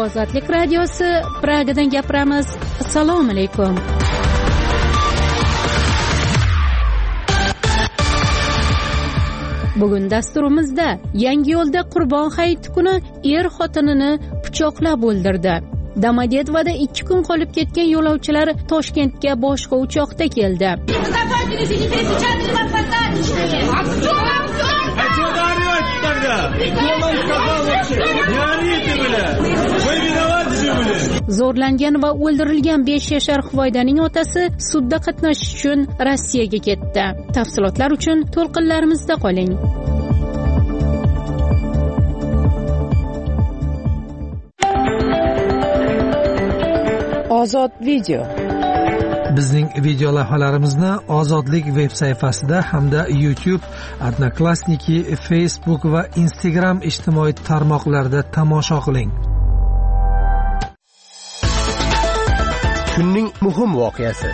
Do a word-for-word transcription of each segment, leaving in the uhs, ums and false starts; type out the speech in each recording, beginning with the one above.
Ozodlik radiosi Pragadan gapiramiz. Assalomu alaykum. Bugun dasturimizda Yangiyo'lda Qurbon hayiti kuni er xotinini pichoqlab o'ldirdi. Domodedovda ikki kun qolib ketgan yo'lovchilar Toshkentga boshqa uchoqda keldi. Zo'rlangan va o'ldirilgan besh yashar Xuvoydaning otasi sudda qatnashish uchun Rossiyaga ketdi. Tafsilotlar uchun to'lqinlarimizda qoling. Ozod video. Bizning video lavhalarimizni Ozodlik veb sayfasida hamda YouTube, Odnoklassniki, Facebook va Instagram ijtimoiy tarmoqlarida tomosha qiling. Kunning muhim voqeasi.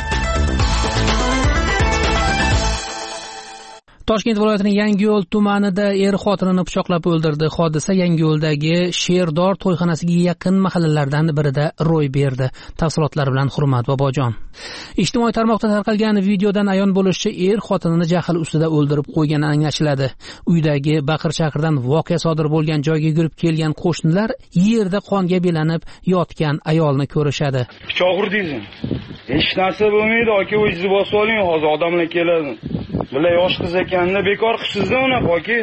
Toshkent viloyatining Yangiyo'l tumanida er xotinini pichoqlab o'ldirdi. Hodisa Yangiyo'ldagi Sherdor to'yxonasiga yaqin mahallalardan birida ro'y berdi. Tafsilotlar bilan Hurmat Bobojon. Ijtimoiy tarmoqda tarqalgan videodan ayon bo'lishicha, er xotinini jahl ustida o'ldirib qo'ygani anglashiladi. Uydagi baqir-chaqirdan voqea sodir bo'lgan joyga yugurib kelgan qo'shnilar yerda qonga belanib yotgan ayolni ko'rishadi. Pichoq urdingizmi? Hech narsa bo'lmaydi, aka, o'zingizni bosib oling, hozir odamlar keladi. Bular yosh qiz ekanini bekor qilsiz-da unaqa, aka.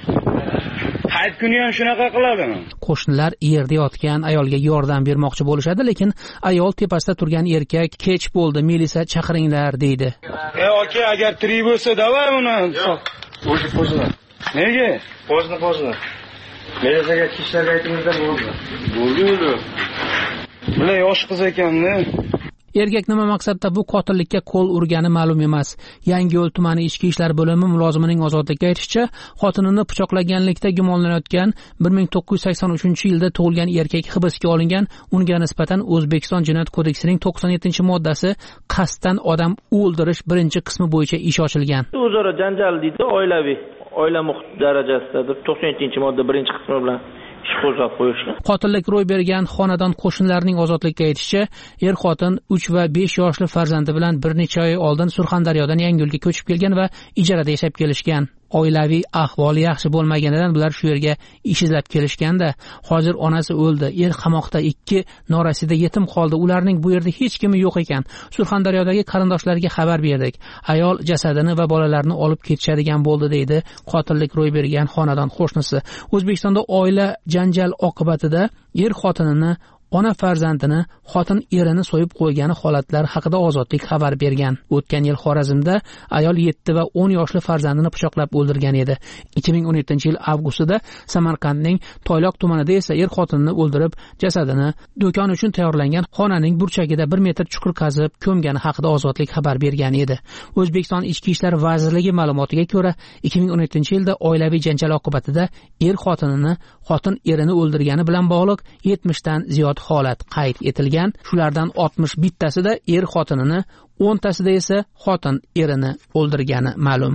Hayit kuni ham shunaqa qiladimi? Qo'shnilar yerda yotgan ayolga yordam bermoqchi bo'lishadi, lekin ayol tepasida turgan erkak kech bo'ldi, milisa chaqiringlar deydi. E aka, agar tirik bo'lsa, davay uni. O'zi qo'zlar. Nega? Qo'zni qo'zni. Milisaga kishlarga aytingizda bo'ldi. Bo'ldi-ku. Bular yosh qiz ekanni. Erkak nima maqsadda bu qotillikka qo'l urgani ma'lum emas. Yangiyo'l tumani ichki ishlar bo'limi mulozimining ozodlikka aytishicha, xotinini pichoqlaganlikda gumonlanayotgan bir ming to'qqiz yuz sakson uchinchi yilda tug'ilgan erkak hibsga olingan. Unga nisbatan O'zbekiston Jinoyat kodeksining to'qson yettinchi moddasi qasddan odam o'ldirish birinchi qismi bo'yicha ish ochilgan. O'zaro janjal deydi, oilaviy, oila muhit darajasidadir. to'qson yettinchi modda birinchi qismi bilan qotillik ro'y bergan xonadon qo'shnilarining ozodlikka aytishicha, er xotin uch va besh yoshli farzandi bilan bir necha oy oldin Surxondaryodan Yangiyo'lga ko'chib kelgan va ijarada yashab kelishgan. Oilaviy ahvoli yaxshi bo'lmaganidan ular shu yerga ish izlab kelishganda, hozir onasi o'ldi, er qamoqda, ikki norasida yetim qoldi. Ularning bu yerda hech kimi yo'q ekan. Surxondaryodagi qarindoshlariga xabar berdik. Ayol jasadini va bolalarini olib ketishadigan bo'ldi, deydi qotillik ro'y bergan xonadon qo'shnisi. O'zbekistonda oila janjal oqibatida er xotinini, ona farzandini, xotin erini so'yib qo'ygani holatlar haqida Ozodlik xabar bergan. O'tgan yil Xorazmda ayol yetti va o'n yoshli farzandini pichoqlab o'ldirgan edi. ikki ming o'n yettinchi yil avgustida Samarqandning Toyloq tumanida esa er xotinini o'ldirib, jasadini do'kon uchun tayyorlangan xonaning burchagida bir metr chuqur qazib ko'mgani haqida Ozodlik xabar bergan edi. O'zbekiston Ichki ishlar vazirligi ma'lumotiga ko'ra, ikki ming o'n yettinchi yilda oilaviy janjal oqibatida er xotinini, xotin erini o'ldirgani bilan bog'liq yetmishdan ziyod holat qayd etilgan. Shulardan oltmish bittasida er xotinini, o'ntasida esa xotin erini o'ldirgani ma'lum.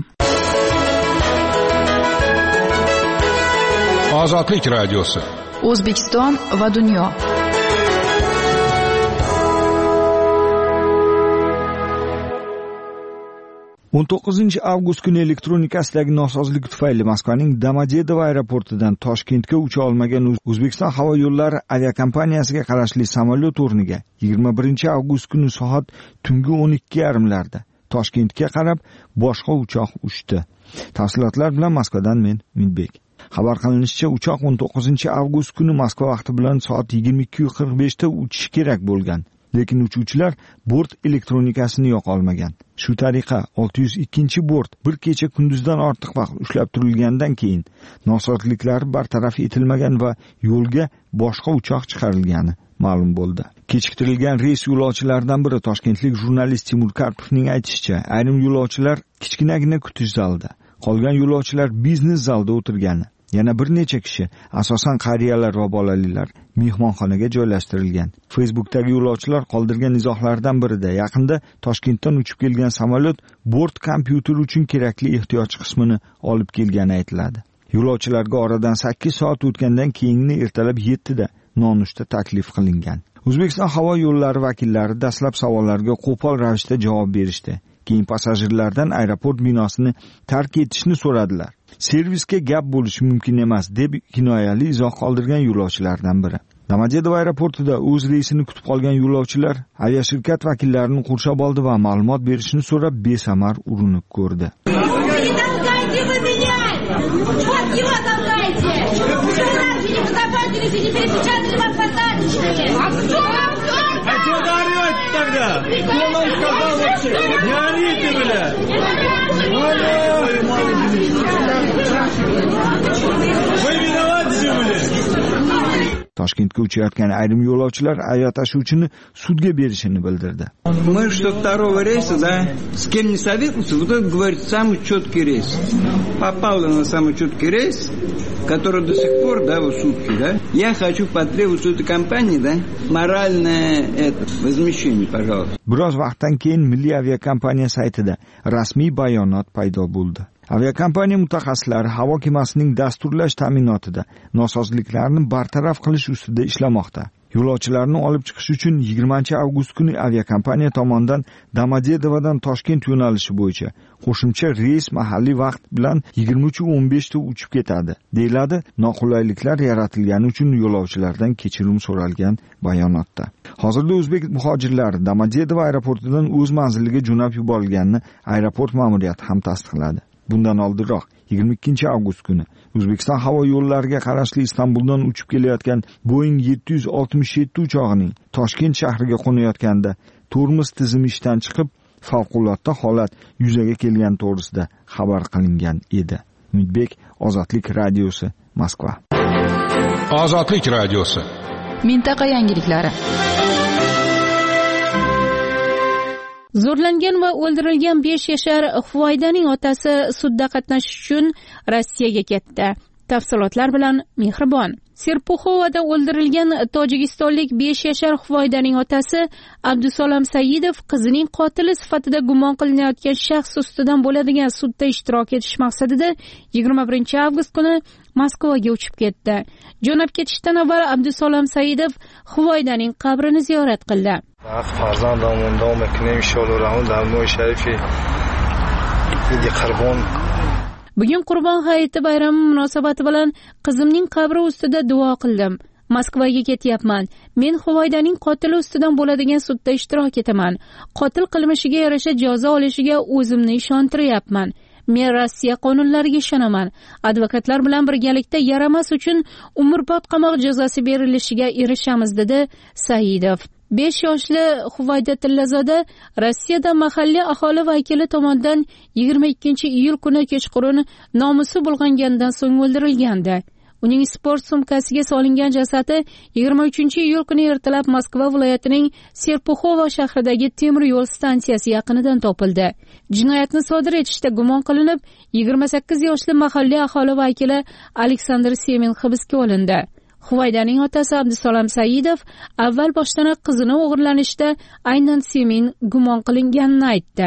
Ozodlik radiosi. O'zbekiston va dunyo. o'n to'qqizinchi avgust kuni elektronikasidagi nosozlik tufayli Moskvaning Domodedovo aeroportidan Toshkentga ucha olmagan O'zbekiston havo yo'llari aviakompaniyasiga qarashli samolyot o'rniga yigirma birinchi avgust kuni soat tungi o'n ikki yarim larda Toshkentga qarab boshqa uchoq uchdi. Tafsilotlar bilan Moskvadan men Minbek. Xabar qilinishicha, uchoq o'n to'qqizinchi avgust kuni Moskva vaqti bilan soat yigirma ikki qirq besh da uchishi kerak bo'lgan. Lekin uchuvchilar bort elektronikasini yoqa olmagan. Shu tariqa olti yuz ikkinchi bort bir kecha kunduzdan ortiq vaqt ushlab turilgandan keyin nosozliklar bartaraf etilmagan va yo'lga boshqa uchoq chiqarilgani ma'lum bo'ldi. Kechiktirilgan reys yo'lovchilaridan biri toshkentlik jurnalist Timur Karpovning aytishicha, ayrim yo'lovchilar kichkinagina kutish zalida, qolgan yo'lovchilar biznes zalda o'tirgani. Yana bir necha kishi, asosan qariyalar va bolalilar, mehmonxonaga joylashtirilgan. Facebookdagi yo'lovchilar qoldirgan izohlardan birida yaqinda Toshkentdan uchib kelgan samolyot bort kompyuteri uchun kerakli ehtiyoj qismini olib kelgani aytiladi. Yo'lovchilarga oradan sakkiz soat o'tgandan keyingi ertalab yetti da nonushta taklif qilingan. O'zbekiston havo yo'llari vakillari dastlab savollarga qo'pol ravishda javob berishdi. Keyin passajirlardan aeroport binosini tark etishni so'radilar. Servisga gap bo'lishi mumkin emas deb kinoyali izoh qoldirgan yo'lovchilardan biri. Domodedovo aeroportida o'z reysini kutib qolgan yo'lovchilar aviashirkat vakillarini qurshab oldi va ma'lumot berishni so'rab besamar urinib ko'rdi. Toshkentga uchayotgan ayrim yo'lovchilar aviа tashuvchini sudga berishini bildirdi. Мы что второго рейса, да, с кем не советуемся, вот это говорит самый четкий рейс. Попал на самый четкий рейс, который до сих пор, да, вот сутки, да. Я хочу потребовать у этой компании, да, моральное это возмещение, пожалуйста. Biroz vaqtdan keyin Milliy aviakompaniya saytida rasmiy bayonot paydo bo'ldi. Aviakompaniya mutaxassislari havo kemasining dasturlash ta'minotida nosozliklarni bartaraf qilish ustida ishlamoqda. Yo'lovchilarni olib chiqish uchun yigirmanchi avgust kuni aviakompaniya tomonidan Domodedovodan Toshkent yo'nalishi bo'yicha qo'shimcha reys mahalliy vaqt bilan yigirma uch o'n besh da uchib ketadi, deyiladi noqulayliklar yaratilgani uchun yo'lovchilardan kechirim so'ralgan bayonotda. Hozirda o'zbek muhojirlari Domodedovo aeroportidan o'z manziliga jo'nab yuborilganini aeroport ma'muriyati ham tasdiqladi. Bundan oldinroq yigirma ikkinchi avgust kuni O'zbekiston havo yo'llariga qarashli Istanbuldan uchib kelayotgan Boeing yetti yuz oltmish yetti uchog'ining Toshkent shahriga qo'nayotganda tormoz tizimi ishdan chiqib, favqulodda holat yuzaga kelgani to'g'risida xabar qilingan edi. Umidbek, Ozodlik radiosi, Moskva. Ozodlik radiosi. Mintaqa yangiliklari. Zo'rlangan va o'ldirilgan besh yashar Huvaydaning otasi sudda qatnashish uchun Rossiyaga ketdi. Tafsilotlar bilan Mehribon. Serpuxovada o'ldirilgan tojikistonlik besh yashar Huvaydaning otasi Abdusalom Saidov qizining qotili sifatida gumon qilinayotgan shaxs ustidan bo'ladigan sudda ishtirok etish maqsadida yigirma birinchi avgust kuni Moskvaga uchib ketdi. Jo'nab ketishdan avval Abdusalom Saidov Huvaydaning qabrini ziyorat qildi. وقت فرزندمون دام میکنیم انشالله رحمون در ماه شریفی عید قربون. Bugun Qurbon hayiti bayrami munosabati bilan qizimning qabri ustida duo qildim. Moskvaga ketyapman. Men Huvaydaning qotili ustidan bo'ladigan sudda ishtirok etaman. Qotil qilmishiga yarasha jazo olishiga o'zimni ishontiryapman. Men Rossiya qonunlariga ishonaman. Advokatlar bilan birgalikda yaramas uchun umrbod qamoq jazosi berilishiga erishamiz, dedi Saidov. besh yoshli Huvayda Tillazoda Rossiyada mahalliy aholi vakili tomonidan yigirma ikkinchi iyul kuni kechqurun nomusi bulg'angandan so'ng o'ldirilgandi. Uning sport sumkasiga solingan jasadi yigirma uchinchi iyul kuni ertalab Moskva viloyatining Serpuxovo shahridagi temir yo'l stansiyasi yaqinidan topildi. Jinoyatni sodir etishda gumon qilinib, yigirma sakkiz yoshli mahalliy aholi vakili Aleksandr Semin hibsga olindi. Huvaydaning otasi Abdusalom Saidov avval boshlanib qizini o'g'irlanishda aynan Semin gumon qilinganini aytdi.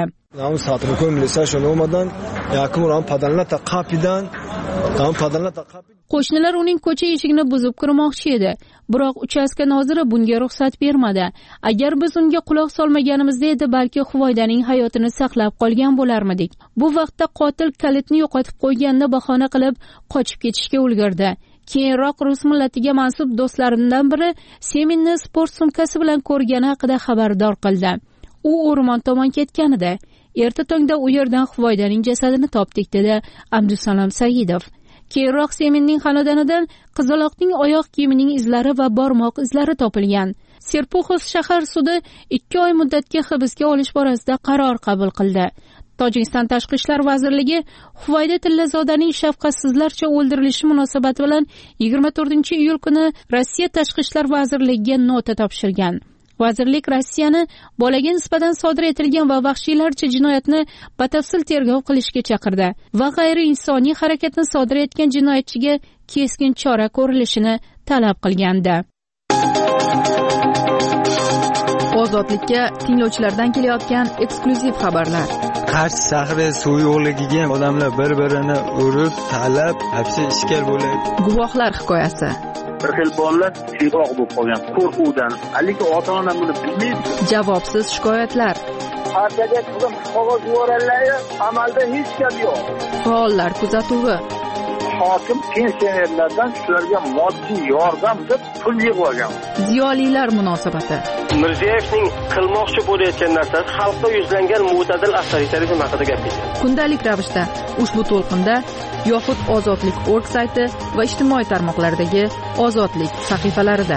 Qo'shnilar uning ko'cha eshigini buzib kirmoqchi edi, biroq uchastka noziri bunga ruxsat bermadi. Agar biz unga quloq solmaganimizda edi, balki Huvaydaning hayotini saqlab qolgan bo'larmidik. Bu vaqtda qotil kalitni yo'qotib qo'yganini bahona qilib qochib ketishga ulgurdi. Keyinroq rus millatiga mansub do'stlarimdan biri Seminni sport sumkasi bilan ko'rgani haqida xabardor qildi. U o'rmon tomon ketgan edi. Erta tongda u yerdan Huvaydaning jasadini topdik, dedi Abdusalom Saidov. Keyinroq Seminning xonadonidan qizaloqning oyoq kiyimining izlari va barmoq izlari topilgan. Serpuxov shahar sudi ikki oy muddatga hibsga olish borasida qaror qabul qildi. Tojikiston Tashqi ishlar vazirligi Huvayda Tillazodaning shafqatsizlarcha o'ldirilishi munosabati bilan yigirma to'rtinchi iyul kuni Rossiya Tashqi ishlar vazirligiga nota topshirgan. Vazirlik Rossiyani bolaga nisbatan sodir etilgan va vahshiylarcha jinoyatni batafsil tergov qilishga chaqirdi va g'ayriinsoniy harakatni sodir etgan jinoyatchiga keskin chora ko'rilishini talab qilgandi. Ozodlikka tinglovchilardan kelayotgan eksklyuziv xabarlar. Qarshi shahri suv yo'qligiga odamlar bir-birini urib, talab, hapsi ishkal bo'ladi. Guvohlar hikoyasi. bir xil bolalar tezroq bo'lib qolgan qo'rquvdan. Lekin ota-ona buni bilmaydi. Javobsiz shikoyatlar. Partiyaga qizim qog'oz yuborganlar, amalda hech gap yo'q. Faollar kuzatuvi. Hokim pensionerlardan shularga moddiy yordam deb pul yig'ib olgan. Ziyolilar munosabati. Mirziyevning qilmoqchi bo'layotgan narsasi xalqqa yuzlangan mo'tadil avtoritarizm haqida gapirdi. Kundalik ravishda ushbu to'lqinda yoxud Ozodlik nokta org sayti va ijtimoiy tarmoqlardagi Ozodlik sahifalarida.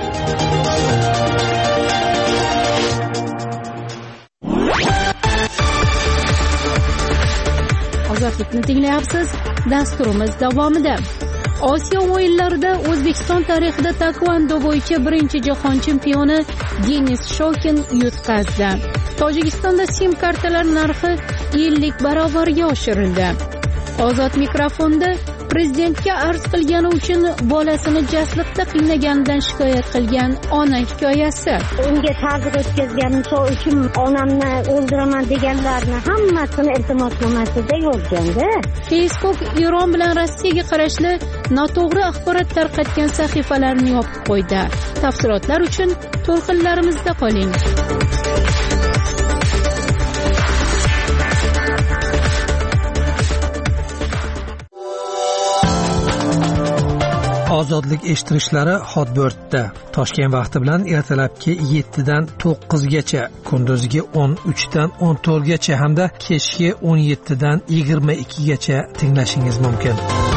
Ozodlikni tinglayapsiz. Dasturimiz davomida Osiyo o'yinlarida O'zbekiston tarixida taekvondo bo'yicha birinchi jahon chempioni Denis Shokin yutqazdi. Tojikistonda sim kartalar narxi ellik barobarga oshirildi. Ozod mikrofonda prezidentga arz qilgani uchun bolasini jasliqda qiynaganidan shikoyat qilgan ona hikoyasi. Unga ta'zir o'tkazganim uchun onamni o'ldiraman deganlarni hammasini iltimosnomasida yozganda. Facebook Eron bilan Rossiyaga qarashli noto'g'ri axborot tarqatgan sahifalarni yopib qo'ydi. Tafsilotlar uchun to'lqinlarimizda qoling. Ozodlik eshittirishlari Hotbirtda Toshkent vaqti bilan ertalabki yettidan to'qqizgacha, kunduziga o'n uchdan o'n to'rtgacha hamda kechki o'n yettidan yigirma ikkigacha tinglashingiz mumkin.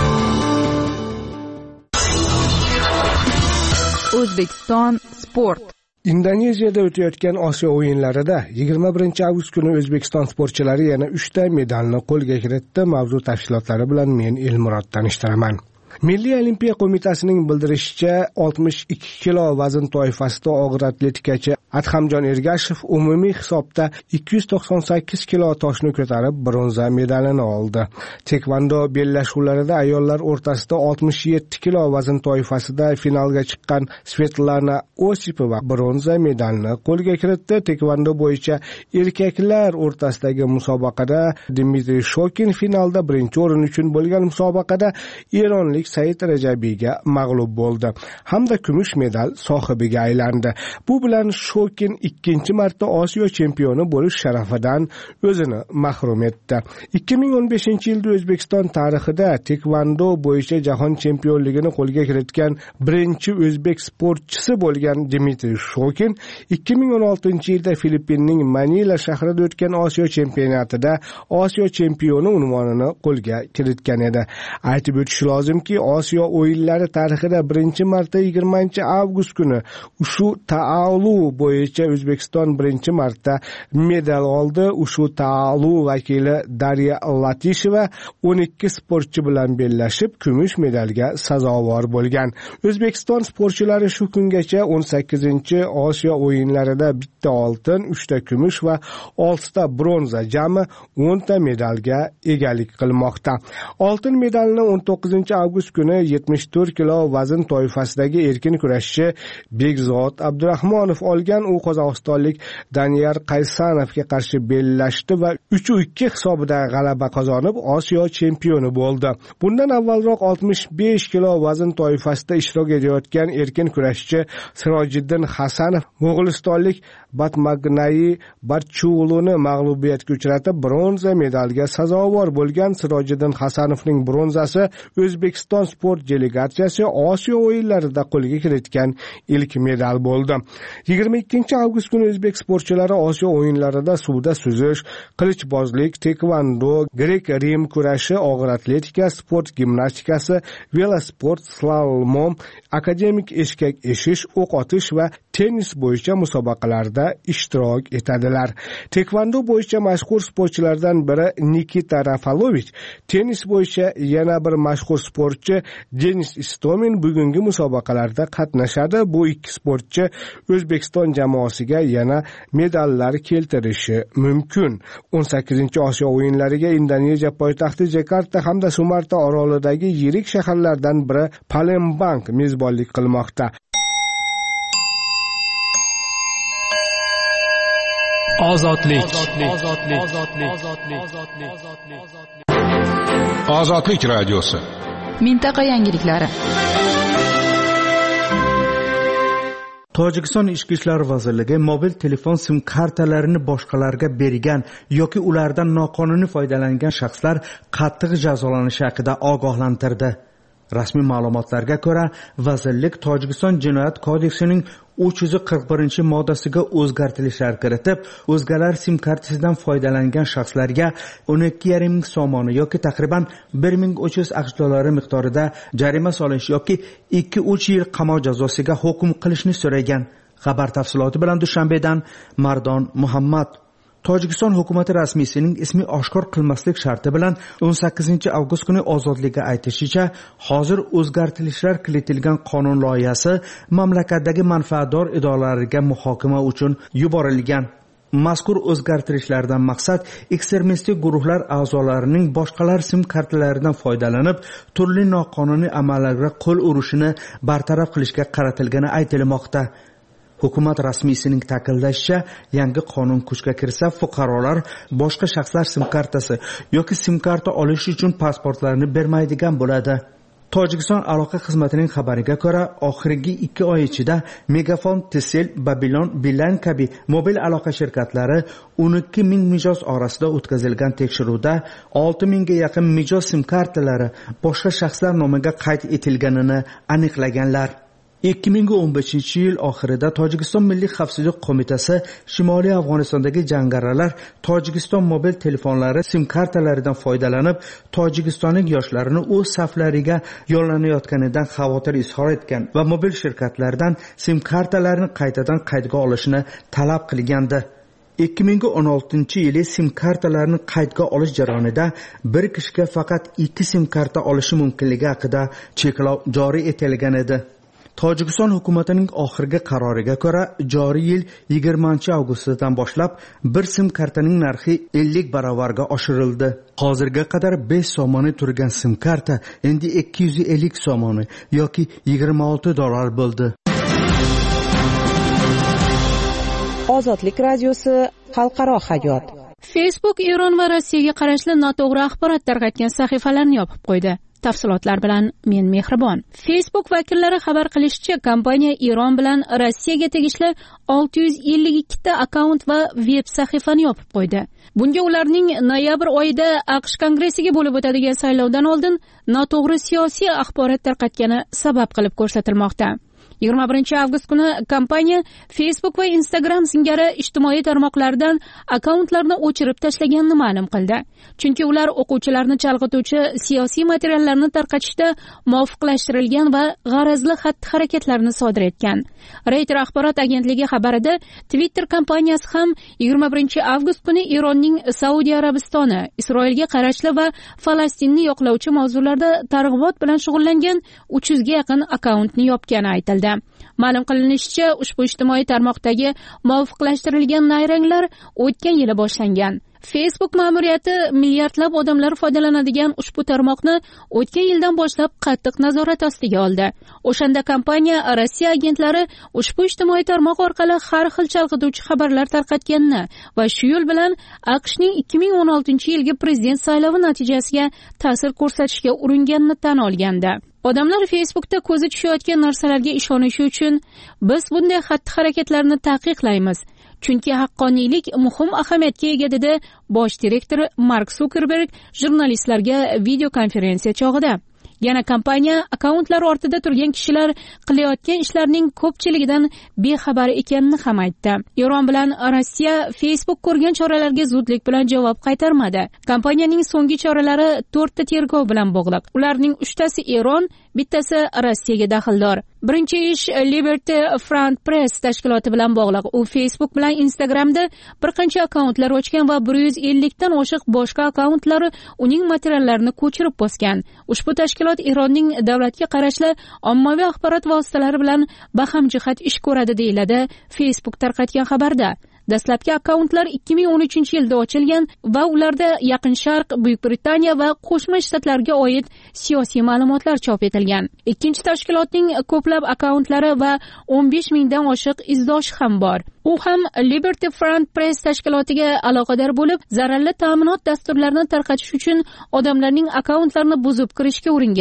O'zbekiston sport. Indoneziyada o'tayotgan Osiyo o'yinlarida yigirma birinchi avgust kuni O'zbekiston sportchilari yana uchta medalni qo'lga kiritdi. Mavzu tafsilotlari bilan men Elmurod tanishtiraman. Milliy olimpiya qo'mitasining bildirishicha, oltmish ikki kilo vazn toifasida og'ir atletikachi Adhamjon Ergashev umumiy hisobda ikki yuz to'qson sakkiz kilo toshni ko'tarib bronza medalini oldi. Tekvando bellashuvlarida ayollar o'rtasida oltmish yetti kilo vazn toifasida finalga chiqqan Svetlana Osipova bronza medalni qo'lga kiritdi. Tekvando bo'yicha erkaklar o'rtasidagi musobaqada Dmitriy Shokin finalda birinchi o'rin uchun bo'lgan musobaqada eronlik Said Rajabiyga mag'lub bo'ldi hamda kumush medal sohibiga aylandi. Bu bilan Shokin ikkinchi marta Osiyo chempioni bo'lish sharafidan o'zini mahrum etdi. ikki ming o'n beshinchi yilda O'zbekiston tarixida tekvando bo'yicha jahon chempionligini qo'lga kiritgan birinchi o'zbek sportchisi bo'lgan Dmitriy Shokin ikki ming o'n oltinchi yilda Filippinning Manila shahrida o'tgan Osiyo chempionatida Osiyo chempioni unvonini qo'lga kiritgan edi. Aytib o'tish lozimki, Osiyo o'yinlari tarixida birinchi marta yigirmanchi avgust kuni Ushu Taalu bo'yicha O'zbekiston birinchi marta medal oldi. Ushu Taalu vakili Darya Latisheva o'n ikki sportchi bilan bellashib kumush medalga sazovor bo'lgan. O'zbekiston sportchilari shu kungacha o'n sakkizinchi Osiyo o'yinlarida bitta oltin, uchta kumush va oltita bronza, jami o'nta medalga egalik qilmoqda. Oltin medalni o'n to'qqizinchi avgust kuni yetmish to'rt kilo vazn toifasidagi erkin kurashchi Bekzod Abdurahmonov olgan. U qozog'istonlik Daniyar Qaysanovga qarshi bellashdi va uch ikki hisobida g'alaba qozonib Osiyo chempioni bo'ldi. Bundan avvalroq oltmish besh kilo vazn toifasida ishtirok etayotgan erkin kurashchi Sirojiddin Hasanov mo'g'ulistonlik Batmagnayi Barchuluni mag'lubiyatga uchratib bronza medalga sazovor bo'lgan. Sirojiddin Hasanovning bronzasi O'zbekiston sport delegatsiyasi Osiyo o'yinlarida qo'lga kiritgan ilk medal bo'ldi. yigirma ikkinchi avgust kuni o'zbek sportchilari Osiyo o'yinlarida suvda suzish, qilichbozlik, tekvando, grek-rim kurashi, og'ir atletika, sport gimnastikasi, velosport, slalom, akademik eshkak eshish, o'q otish va tennis bo'yicha musobaqalarda ishtirok etadilar. Tekvando bo'yicha mashhur sportchilardan biri Nikita Rafalovich, tennis bo'yicha yana bir mashhur sportchi Denis Istomin bugungi musobaqalarda qatnashadi. Bu ikki sportchi O'zbekiston jamoasiga yana medallar keltirishi mumkin. o'n sakkizinchi Osiyo o'yinlariga Indoneziya poytaxti Jakarta hamda Sumarta orolidagi yirik shaharlardan biri Palembang mezbonlik qilmoqda. Ozodlik. Ozodlik radiosi. Mintaqa yangiliklari. Tojikiston Ichki ishlar vazirligi mobil telefon sim kartalarini boshqalarga bergan yoki ulardan noqonuniy foydalangan shaxslar qattiq jazolanishi haqida ogohlantirdi. Rasmiy ma'lumotlarga ko'ra, vazirlik Tojikiston Jinoyat kodeksining uch yuz qirq birinchi moddasiga o'zgartirishlar kiritib, o'zgalar sim kartasidan foydalangan shaxslarga o'n ikki yarim ming somoni yoki taxriban bir ming uch yuz aqsh dollari miqdorida jarima solish yoki ikki uch yil qamoq jazosiga hukm qilishni so'ragan. Xabar tafsiloti bilan Dushanbedan Mardon Muhammad. Tojikiston hukumati rasmiysining ismi oshkor qilmaslik sharti bilan o'n sakkizinchi avgust kuni ozodligi aytishicha, hozir o'zgartirishlar kiritilgan qonun loyihasi mamlakatdagi manfaatdor idoralarga muhokama uchun yuborilgan. Mazkur o'zgartirishlardan maqsad ekstremistik guruhlar a'zolarining boshqalar sim kartalaridan foydalanib, turli noqonuniy amallarga qo'l urishini bartaraf qilishga qaratilgani aytilmoqda. Hukumat rasmiysining ta'kidlashicha, yangi qonun kuchga kirsa, fuqarolar boshqa shaxslar sim kartasi yoki sim karta olish uchun pasportlarini bermaydigan bo'ladi. Tojikiston aloqa xizmatining xabariga ko'ra, oxirgi ikki oy ichida Megafon, Tesel, Babylon, Beeline kabi mobil aloqa shirkatlari o'n ikki ming mijoz orasida o'tkazilgan tekshiruvda olti mingga yaqin mijoz sim kartalari boshqa shaxslar nomiga qayd etilganini aniqlaganlar. ikki ming o'n beshinchi yil oxirida Tojikiston Milliy xavfsizlik qo'mitasi Shimoliy Afg'onistondagi jangarilar Tojikiston mobil telefonlari sim kartalaridan foydalanib, tojikistonlik yoshlarni o'z saflariga yo'llanayotganidan xavotir izhor etgan va mobil shirkatlardan sim kartalarini qaytadan qaydga olishni talab qilgandi. ikki ming o'n oltinchi yili sim kartalarini qaydga olish jarayonida bir kishiga faqat ikki sim karta olishi mumkinligi haqida cheklov joriy etilgan edi. Tojikiston hukumatining oxirgi qaroriga ko'ra, joriy yil yigirmanchi avgustdan boshlab bir sim kartaning narxi ellik barobarga oshirildi. Hozirga qadar besh somoni turgan sim karta endi ikki yuz ellik somoni yoki yigirma olti dollar bo'ldi. Ozodlik radiosi xalqaro hayot. Facebook Eron va Rossiyaga qarashli noto'g'ri axborot tarqatgan sahifalarni yopib qo'ydi. Tafsilotlar bilan men Mehribon. Facebook vakillari xabar qilishicha, kompaniya Eron bilan Rossiyaga tegishli olti yuz ellik ikki ta akkaunt va veb sahifani yopib qo'ydi. Bunga ularning noyabr oyida AQSh kongressiga bo'lib o'tadigan saylovdan oldin noto'g'ri siyosiy axborot tarqatgani sabab qilib ko'rsatilmoqda. yigirma birinchi avgust kuni kompaniya Facebook va Instagram singari ijtimoiy tarmoqlardan akkauntlarni o'chirib tashlaganini ma'lum qildi. Chunki ular o'quvchilarni chalg'ituvchi siyosiy materiallarni tarqatishda muvofiqlashtirilgan va g'arazli xatti-harakatlarni sodir etgan. Reuters axborot agentligi xabarida Twitter kompaniyasi ham yigirma birinchi avgust kuni Eronning Saudiya Arabistoni, Isroilga qarashli va Falastinni yoqlovchi mavzularda targ'ibot bilan shug'ullangan uch yuzga yaqin akkauntni yopgani aytildi. Ma'lum qilinishicha, ushbu ijtimoiy tarmoqdagi muvofiqlashtirilgan nayranglar o'tgan yili boshlangan. Facebook ma'muriyati milliardlab odamlar foydalanadigan ushbu tarmoqni o'tgan yildan boshlab qattiq nazorat ostiga oldi. O'shanda kompaniya Rossiya agentlari ushbu ijtimoiy tarmoq orqali har xil chalg'ituvchi xabarlar tarqatganini va shu yo'l bilan AQShning ikki ming o'n oltinchi yilgi prezident saylovi natijasiga ta'sir ko'rsatishga uringanini tan olgandi. Odamlar Facebookda ko'zi tushayotgan narsalarga ishonishi uchun biz bunday xatti-harakatlarni taqiqlaymiz. Chunki haqqoniylik muhim ahamiyatga ega, dedi bosh direktor Mark Zuckerberg jurnalistlarga video konferensiya chog'ida. Yana kompaniya akkauntlar ortida turgan kishilar qilayotgan ishlarning ko'pchiligidan bexabar ekanini ham aytdi. Eron bilan Rossiya Facebook ko'rgan choralarga zudlik bilan javob qaytarmadi. Kompaniyaning so'nggi choralari to'rtta tergov bilan bog'liq. Ularning uchtasi Eron, bittasi Rossiyaga daxldor. Birinchi ish Liberty Front Press tashkiloti bilan bog'liq. U Facebook bilan Instagramda bir qancha akkauntlar ochgan va bir yuz ellik dan oshiq boshqa akkauntlari uning materiallarini ko'chirib bosgan. Ushbu tashkilot Eronning davlatga qarashli ommaviy axborot vositalari bilan bahamjihat ish ko'radi, deyiladi Facebook tarqatgan xabarda. Dastlabki akkauntlar ikki ming o'n uchinchi yilda ochilgan va ularda Yaqin Sharq, Buyuk Britaniya va Qo'shma Shtatlarga oid siyosiy ma'lumotlar chop etilgan. Ikkinchi tashkilotning ko'plab akkauntlari va o'n besh mingdan oshiq izdoshi ham bor. U ham Liberty Front Press tashkilotiga aloqador bo'lib, zararli ta'minot dasturlarini tarqatish uchun odamlarning akkauntlarini buzib kirishga uringan.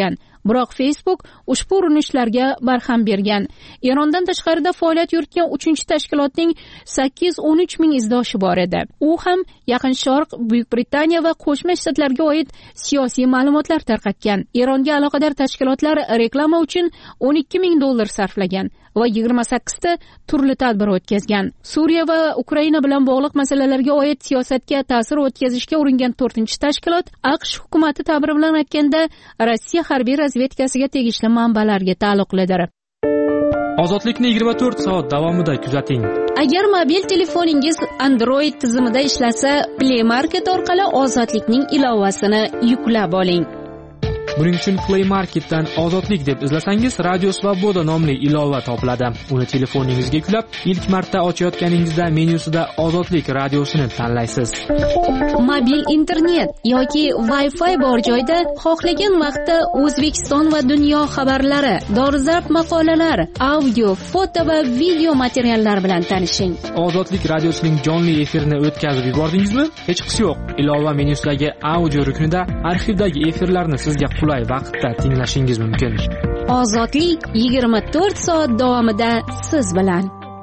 biroq Facebook ushbu urinishlarga barham bergan. Erondan tashqarida faoliyat yuritgan uchinchi tashkilotning sakkiz yuz o'n uch ming izdoshi bor edi. U ham Yaqin Sharq, Buyuk Britaniya va Qo'shma Shtatlarga oid siyosiy ma'lumotlar tarqatgan. Eronga aloqador tashkilotlar reklama uchun o'n ikki ming dollar sarflagan va yigirma sakkizta turli tadbir o'tkazgan. Suriya va Ukraina bilan bog'liq masalalarga oid siyosatga ta'sir o'tkazishga uringan to'rtinchi tashkilot AQSh hukumati ta'biri bilan aytganda Rossiya harbiy razvedkasiga tegishli manbalarga taalluqlidir. Ozodlikni yigirma to'rt soat davomida kuzating. Agar mobil telefoningiz Android tizimida ishlasa, Play Market orqali Ozodlikning ilovasini yuklab oling. Buning uchun Play Marketdan Ozodlik deb izlasangiz, Radio Svoboda nomli ilova topiladi. Uni telefoningizga yuklab, ilk marta ochayotganingizda menyusida Ozodlik radiosini tanlaysiz. Mobil internet yoki Wi-Fi bor joyda xohlagan vaqtda O'zbekiston va dunyo xabarlari, dolzarb maqolalar, audio, foto va video materiallar bilan tanishing. Ozodlik radiosining jonli efirini o'tkazib yubordingizmi? Hech qisi yo'q. Ilova menyusidagi audio ruknida arxivdagi efirlarni sizga qulay vaqtda tinglashingiz mumkin. Ozodlik yigirma to'rt soat davomida siz bilan.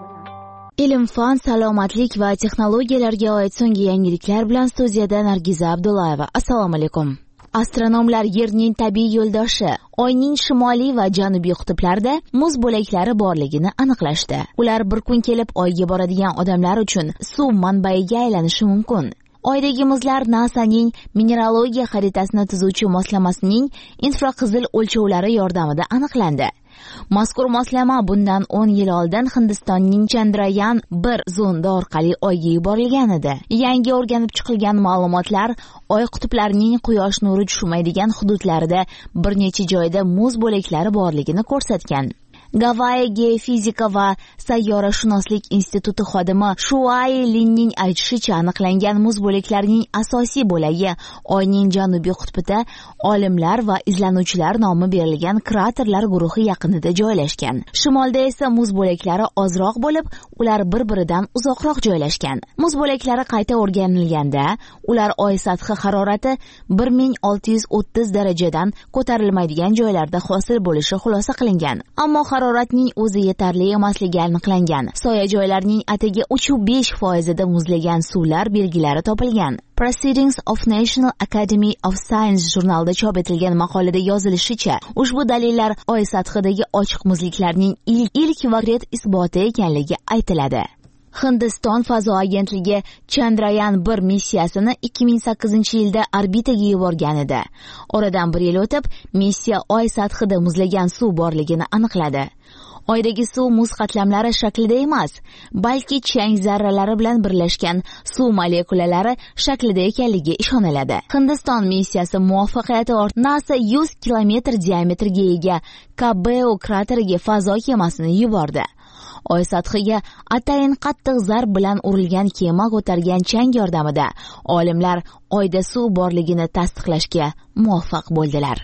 Ilm, fan, salomatlik va texnologiyalarga oid so'nggi yangiliklar bilan studiyada Nargiza Abdullayeva. Assalomu alaykum. Astronomlar Yerning tabiiy yo'ldoshi, Oyning shimoliy va janubiy qutblarida muz bo'laklari borligini aniqlashdi. Ular bir kun kelib Oyga boradigan odamlar uchun suv manbaiga aylanishi mumkin. Oydagi muzlar NASAning mineralogiya xaritasini tuzuvchi moslamasining infraqizil o'lchovlari yordamida aniqlandi. Mazkur moslama bundan o'n yil oldin Hindistonning Chandrayaan bir zonda orqali Oyga yuborilgan edi. Yangi o'rganib chiqilgan ma'lumotlar Oy qutblarining quyosh nuri tushmaydigan hududlarida bir necha joyda muz bo'laklari borligini ko'rsatgan. Gavayi geofizika va sayyorashunoslik instituti xodimi Shuai Linning aytishicha, aniqlangan muz bo'laklarining asosiy bo'lagi Oyning janubiy qutbida olimlar va izlanuvchilar nomi berilgan kraterlar guruhi yaqinida joylashgan. Shimolda esa muz bo'laklari ozroq bo'lib, ular bir-biridan uzoqroq joylashgan. Muz bo'laklari qayta o'rganilganda, ular Oy sathi harorati bir ming olti yuz o'ttiz darajadan ko'tarilmaydigan joylarda hosil bo'lishi xulosa qilingan. Ammo haroratning o'zi yetarli emasligi aniqlangan. Soya joylarning atigi uch besh foizida muzlagan suvlar belgilari topilgan. Proceedings of National Academy of Science jurnalida chop etilgan maqolada yozilishicha, ushbu dalillar Oy sathidagi ochiq muzliklarning ilk ilk vaqt isboti ekanligi aytiladi. Hindiston fazo agentligi Chandrayaan bir missiyasini ikki ming sakkizinchi yilda orbitaga yuborgan edi. Oradan bir yil o'tib, missiya Oy sathida muzlagan suv borligini aniqladi. Oydagi suv muz qatlamlari shaklida emas, balki chang zarralari bilan birlashgan suv molekulalari shaklida ekanligiga ishoniladi. Hindiston missiyasi muvaffaqiyati ortidan NASA yuz kilometr diametrga ega Kabeo krateriga fazo kemasini yubordi. Oy sathiga atayin qattiq zarb bilan urilgan kema ko'targan chang yordamida olimlar Oyda suv borligini tasdiqlashga muvaffaq bo'ldilar.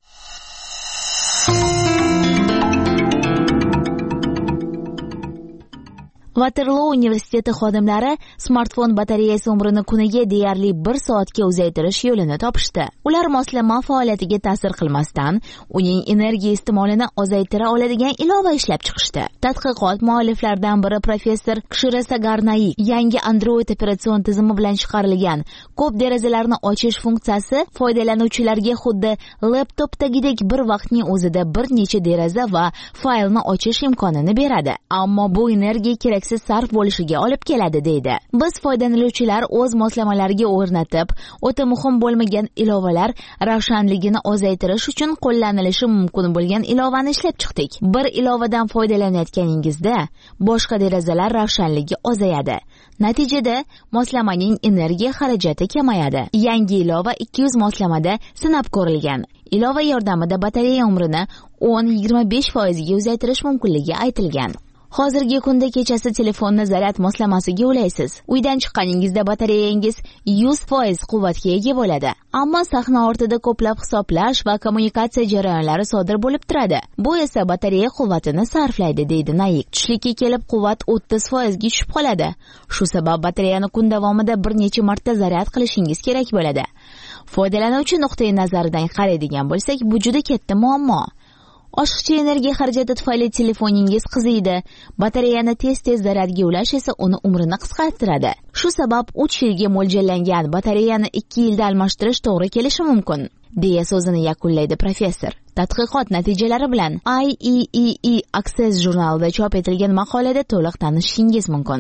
Waterloo universiteti xodimlari smartfon batareyasi umrini kuniga deyarli bir soatga uzaytirish yo'lini topishdi. Ular moslama faoliyatiga ta'sir qilmasdan, uning energiya iste'molini ozaytira oladigan ilova ishlab chiqishdi. Tadqiqot mualliflaridan biri professor Kshira Sagarnaik yangi Android operatsion tizimi bilan chiqarilgan ko'p derazalarni ochish funksiyasi foydalanuvchilarga xuddi laptopdagidek bir vaqtning o'zida bir necha deraza va faylni ochish imkonini beradi. Ammo bu energiya kerak sarf bo'lishiga olib keladi deydi. Biz foydalanuvchilar o'z moslamalariga o'rnatib, o'ta muhim bo'lmagan ilovalar ravshanligini ozaytirish uchun qo'llanilishi mumkin bo'lgan ilovani ishlab chiqdik. Bir ilovadan foydalanayotganingizda boshqa derazalar ravshanligi ozayadi. Natijada moslamaning energiya xarajati kamayadi. Yangi ilova ikki yuz moslamada sinab ko'rilgan. Ilova yordamida batareya umrini o'n yigirma besh foizga uzaytirish mumkinligi aytilgan. Hozirgi kunda kechasi telefonni zaryad moslamasiga ulaysiz. Uydan chiqqaningizda batareyangiz yuz foiz quvvatga ega bo'ladi. Ammo sahna ortida ko'plab hisoblash va kommunikatsiya jarayonlari sodir bo'lib turadi. Bu esa batareya quvvatini sarflaydi, deydi Naik. Tushlikka kelib quvvat o'ttiz foizga tushib qoladi. Shu sabab batareyani kun davomida bir necha marta zaryad qilishingiz kerak bo'ladi. Foydalanuvchi nuqtai nazaridan qaraydigan bo'lsak, bu juda katta muammo. Oshiqcha energiya xarajati tufayli telefoningiz qiziydi. Batareyani tez-tez zaryadga ulash esa uni umrini qisqartiradi. Shu sabab uch yilga mo'ljallangan batareyani ikki yilda almashtirish to'g'ri kelishi mumkin, deya so'zini yakunlaydi professor. Tadqiqot natijalari bilan I E E E Access jurnalida chop etilgan maqolada to'liq tanishishingiz mumkin.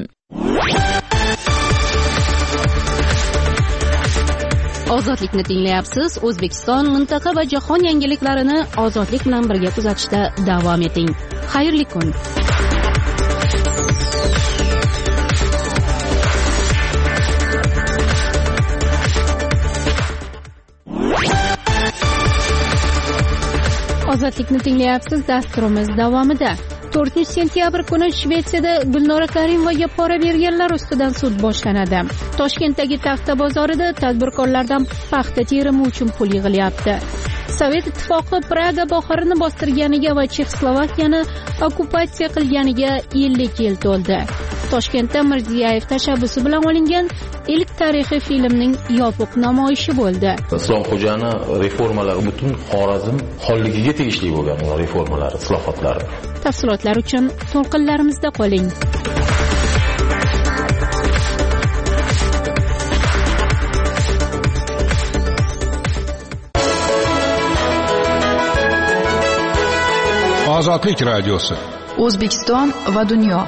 Ozodlikni tinglayapsiz. O'zbekiston, mintaqa va jahon yangiliklarini ozodlik bilan birga kuzatishda davom eting. Xayrli kun. Ozodlikni tinglayapsiz. Dasturimiz davomida to'rtinchi sentyabr kuni Shvetsiyada Gulnora Karimovaga pora berganlar ustidan sud boshlanadi. Toshkentdagi Taxta bozorida tadbirkorlardan paxta terimi uchun pul yig'ilyapti. Sovet ittifoqi Praga bohorini bostirganiga va Chexoslovakiyani okkupatsiya qilganiga ellik yil to'ldi. Toshkentda Mirziyoyev tashabbusi bilan olingan ilk tarixiy filmning yopiq namoyishi bo'ldi. Islomxo'jani reformalari butun Xorazm xonligiga tegishli bo'lgan ular reformalari, islohotlari. Tafsilotlar uchun to'lqinlarimizda qoling. Ozodlik radiosi. O'zbekiston va dunyo.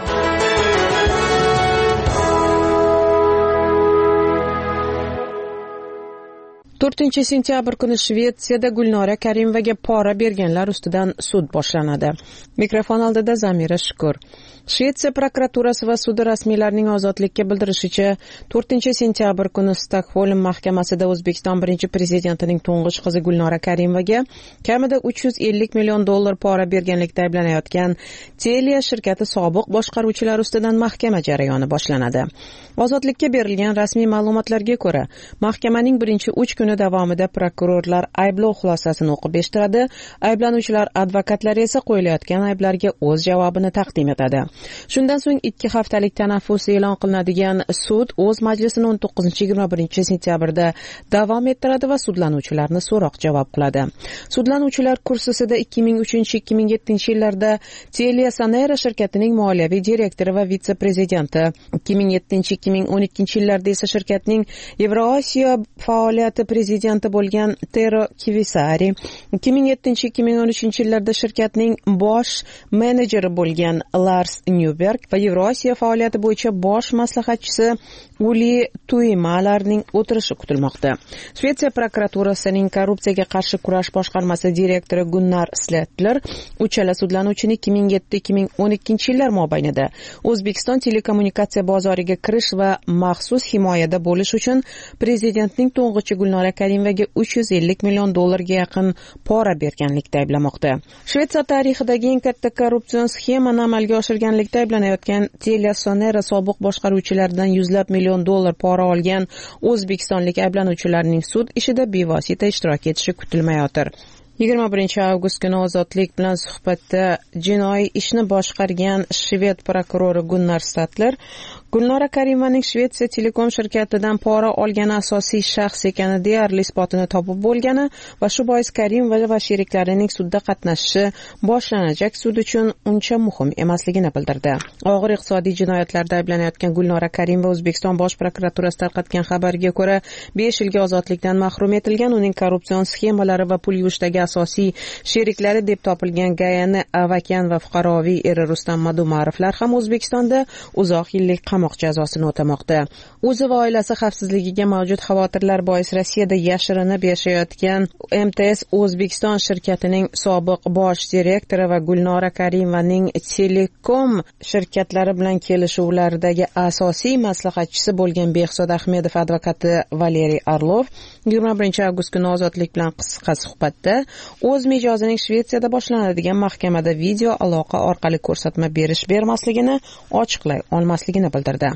to'rtinchi sentyabr kuni Shvetsiyada Gulnora Karimovaga pora berganlar ustidan sud boshlanadi. Mikrofon oldida Zamira Shukur. Shvetsiya prokuraturasi va sudi rasmiylarning ozodlikka bildirishicha, to'rtinchi sentyabr kuni Stokgolm mahkamasida O'zbekiston birinchi prezidentining to'ng'ich qizi Gulnora Karimovaga kamida uch yuz ellik million dollar pora berganlikda ayblanayotgan Telia shirkati sobiq boshqaruvchilari ustidan mahkama jarayoni boshlanadi. Ozodlikka berilgan rasmiy ma'lumotlarga ko'ra, mahkamaning birinchi uch kuni davomida prokurorlar ayblov xulosasini o'qib eshittiradi, ayblanuvchilar advokatlari esa qo'yilayotgan ayblarga o'z javobini taqdim etadi. Shundan so'ng ikki haftalik tanaffus e'lon qilinadigan sud o'z majlisini o'n to'qqizinchi yigirma birinchi sentyabrda davom ettiradi va sudlanuvchilarni so'roq-javob qiladi. Sudlanuvchilar kursisida ikki ming uchinchi ikki ming yettinchi yillarda Telia Sonera shirkatining moliyaviy direktori va vitse-prezidenti, ikki ming yettinchi ikki ming o'n ikkinchi yillarda esa shirkatning Yevrosiyo faoliyati prezidenti bo'lgan Tero Kivisari, ikki ming yettinchi ikki ming o'n uchinchi yillarda shirkatning bosh menejeri bo'lgan Lars Newberg va Yevrosiyo faoliyati bo'yicha bosh maslahatchisi Uli Tuimalarning o'tirishi kutilmoqda. Shvetsiya prokuraturasining korrupsiyaga qarshi kurash boshqarmasi direktori Gunnar Sletler uchala sudlanuvchini ikki ming yetti ikki ming o'n ikkinchi yillar mobaynida O'zbekiston telekommunikatsiya bozoriga kirish va maxsus himoyada bo'lish uchun prezidentning to'ng'ichi Gulnora Karimovaga uch yuz ellik million dollarga yaqin pora berganlikda ayblamoqda. Shvetsiya tarixidagi eng katta korrupsion sxemani amalga oshirganlikda ayblanayotgan Telia Sonera sobiq boshqaruvchilaridan yuzlab million dollar pora olgan o'zbekistonlik ayblanuvchilarning sud ishida bevosita ishtirok etishi kutilmayotir. yigirma birinchi avgust kuni Ozodlik bilan suhbatda jinoiy ishni boshqargan shved prokurori Gunnar Statler Gulnora Karimovaning Shvetsiya Telekom shirkatidan pora olgani asosiy shaxs ekani deyarli isbotini topib bo'lgani va shu bois Karimova va sheriklarining sudda qatnashishi boshlanajak sud uchun uncha muhim emasligini bildirdi. Og'ir iqtisodiy jinoyatlarda ayblanayotgan Gulnora Karimova O'zbekiston bosh prokuraturasi tarqatgan xabarga ko'ra besh yilga ozodlikdan mahrum etilgan. Uning korrupsion sxemalari va pul yuvishdagi asosiy sheriklari deb topilgan Gayani Avakan va fuqaroviy eri Rustam Madumarovlar ham O'zbekistonda uzoq yillik qamoq jazosini o'tamoqda. O'zi va oilasi xavfsizligiga mavjud xavotirlar bois Rossiyada yashirinib yashayotgan M T S O'zbekiston shirkatining sobiq bosh direktori va Gulnora Karimovaning Telekom shirkatlari bilan kelishuvlardagi asosiy maslahatchisi bo'lgan Behzod Ahmedov advokati Valeriy Orlov yigirma birinchi avgust kuni Ozodlik bilan qisqa suhbatda o'z mijozining Shvetsiyada boshlanadigan mahkamada video aloqa orqali ko'rsatma berish bermasligini ochiqlay olmasligini bildirdi.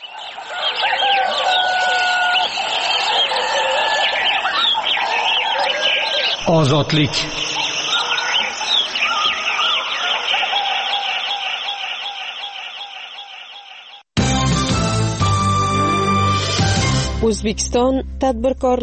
Ozodlik. O'zbekiston tadbirkorlik.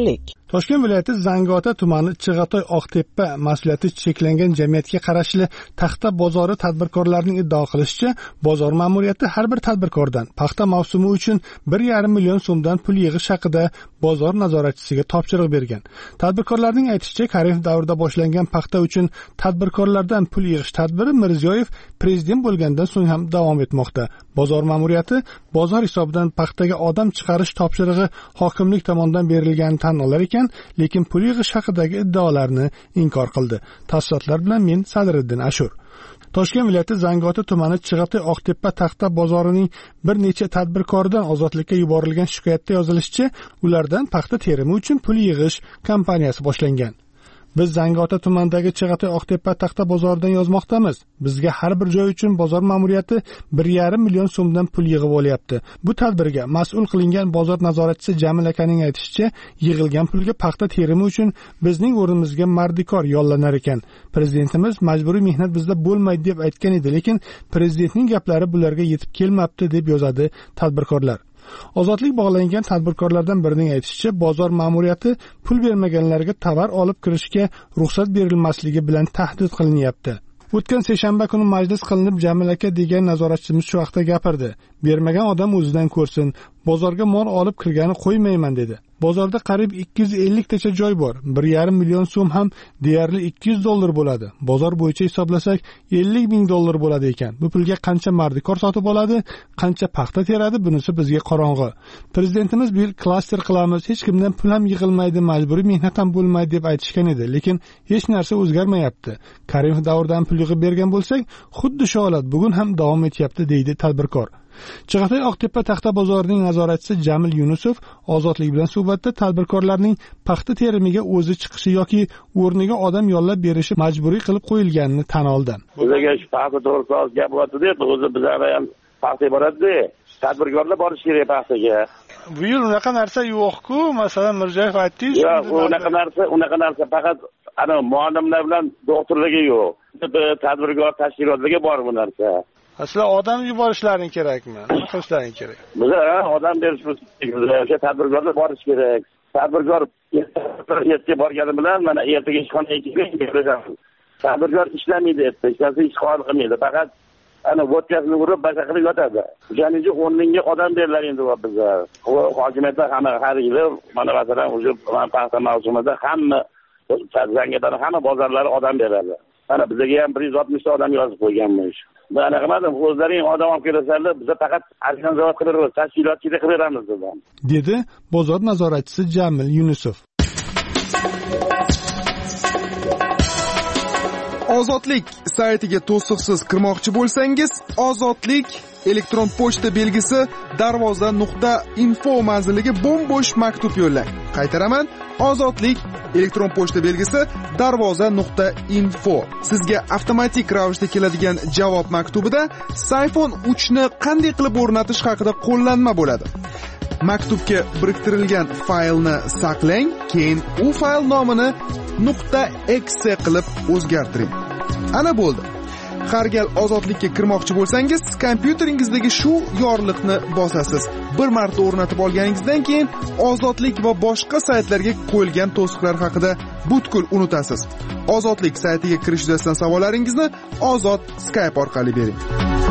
Toshkent viloyati Zangiota tumani Chig'atoy Oqtepa mas'uliyati cheklangan jamiyatga qarashli Taxta bozori tadbirkorlarining iddao qilishicha, bozor ma'muriyati har bir tadbirkordan paxta mavsumi uchun bir yarim million so'mdan pul yig'ish haqida bozor nazoratchisiga topshiriq bergan. Tadbirkorlarning aytishicha, Karimov davrida boshlangan paxta uchun tadbirkorlardan pul yig'ish tadbiri Mirziyoyev prezident bo'lgandan so'ng ham davom etmoqda. Bozor ma'muriyati bozor hisobidan paxtaga odam chiqarish topshirig'i hokimlik tomonidan berilganini tan olar ekan, lekin pul yig'ish haqidagi iddaolarni inkor qildi. Tafsilotlar bilan men Sadriddin Ashur. Toshkent viloyati Zangiota tumani Chig'atoy Oqtepa Taxta bozorining bir necha tadbirkoridan ozodlikka yuborilgan shikoyatda yozilishicha, ulardan paxta terimi uchun pul yig'ish kampaniyasi boshlangan. Biz Zangiota tumanidagi Chig'atoy Oqtepa Taxta bozoridan yozmoqdamiz. Bizga har bir joy uchun bozor ma'muriyati bir yarim million so'mdan pul yig'ib olyapti. Bu tadbirga mas'ul qilingan bozor nazoratchisi Jamil akaning aytishicha, yig'ilgan pulga paxta terimi uchun bizning o'rnimizga mardikor yollanar ekan. Prezidentimiz majburiy mehnat bizda bo'lmaydi deb aytgan edi, lekin prezidentning gaplari bularga yetib kelmabdi deb yozadi tadbirkorlar. Ozodlik bog'langan tadbirkorlardan birining aytishicha, bozor ma'muriyati pul bermaganlarga tovar olib kirishga ruxsat berilmasligi bilan tahdid qilinyapti. O'tgan seshanba kuni majlis qilinib, Jamil aka degan nazoratchimiz shu vaqtda gapirdi. Bermagan odam o'zidan ko'rsin, bozorga mol olib kirgani qo'ymayman dedi. Bozorda qariyb ikki yuz ellik tacha joy bor. bir yarim million so'm ham deyarli ikki yuz dollar bo'ladi. Bozor bo'yicha hisoblasak ellik ming dollar bo'ladi ekan. Bu pulga qancha mardikor sotib oladi, qancha paxta teradi, bunisi bizga qorong'i. Prezidentimiz bu yil klaster qilamiz, hech kimdan pul ham yig'ilmaydi, majburiy mehnat ham bo'lmaydi deb aytishgan edi, lekin hech narsa o'zgarmayapti. Karimov davridan pul yig'ib bergan bo'lsak, xuddi shu holat bugun ham davom etyapti, deydi tadbirkor. Chig'atoy Oqtepa Taxta bozorining nazoratchisi Jamil Yunusov Ozodlik bilan suhbatda tadbirkorlarning paxta terimiga o'zi chiqishi yoki o'rniga odam yollab berishi majburiy qilib qo'yilganini tan oldi. Bizga shu paxta to'g'risida gap bo'lyapti-da, o'zi bizlar ham paxta boradi-da, tadbirkorlar borish kerak paxtaga. Bu yil unaqa narsa yo'q-ku, masalan Mirziyoyev aytdi-ku. Yo'q, unaqa narsa, unaqa narsa faqat ana muallimlar bilan doktorlarga yo'q. Tadbirkor tashkilotlarga bor bu narsa. Aslida odam yuborishlaring kerakmi? Nima qilishlaring kerak? Biz odam berishimiz kerak. Tadbirkorlar borish kerak. Tadbirkor ertaga borgani bilan mana ertaga ishxonaga kelib, tadbirkor ishlamaydi, ishlasa ish qilmaydi. Faqat ana vodkasini urib boshqa qilib yotadi. O'shaning uchun o'n mingga odam berilar endi bizga. Hokimiyatlar hamma har yili mana masalan o'sha paxta mavsumida hamma Zangiotani hamma bozorlari odam beradi. Mana bizga ham bir yuz oltmish ta odam yozib qo'yganmiz. Ben anaqimadim, o'zlaring odam olib kelasizlar, biz faqat organizatsiya qilib, tashkilotchilik qilib beramiz dedim. Dedi bozor nazoratchisi Jamil Yunusov. Ozodlik saytiga to'siqsiz kirmoqchi bo'lsangiz, Ozodlik elektron pochta belgisi darvoza nuqta info manziliga bo'm-bo'sh maktub yo'llang. Qaytaraman, Ozodlik elektron pochta belgisi darvoza nuqta info. Sizga avtomatik ravishda keladigan javob maktubida iPhone uch ni qanday qilib o'rnatish haqida qo'llanma bo'ladi. Maktubga biriktirilgan faylni saqlang, keyin u fayl nomini .exe qilib o'zgartiring. Ana bo'ldi. Har gal Ozodlikka kirmoqchi bo'lsangiz, kompyuteringizga shu yorliqni bosasiz. Bir marta o'rnatib olganingizdan keyin Ozodlik va boshqa saytlarga qo'yilgan to'siqlar haqida butkul unutasiz. Ozodlik saytiga kirish yuzasidan savollaringizni Ozod Skype orqali bering.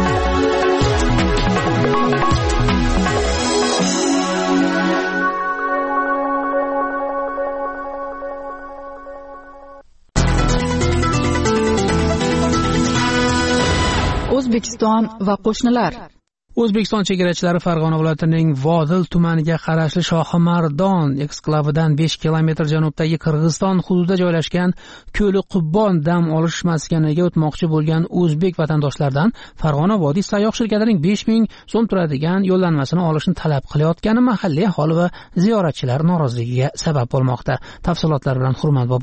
O'zbekiston va qo'shnilar. O'zbekiston chegarachilari Farg'ona viloyatining Vodil tumaniga qarashli Shohimardon eksklavidan besh kilometr janubdagi Qirg'iziston hududida joylashgan Ko'li Qubbon dam olish maskaniga o'tmoqchi bo'lgan o'zbek vatandoshlardan Farg'ona vodiy sayyoh shirkatining besh ming so'm turadigan yo'llanmasini olishni talab qilayotgani mahalliy aholi va ziyoratchilar noroziligiga sabab bo'lmoqda. Tafsilotlar bilan Hurmat Bobojon.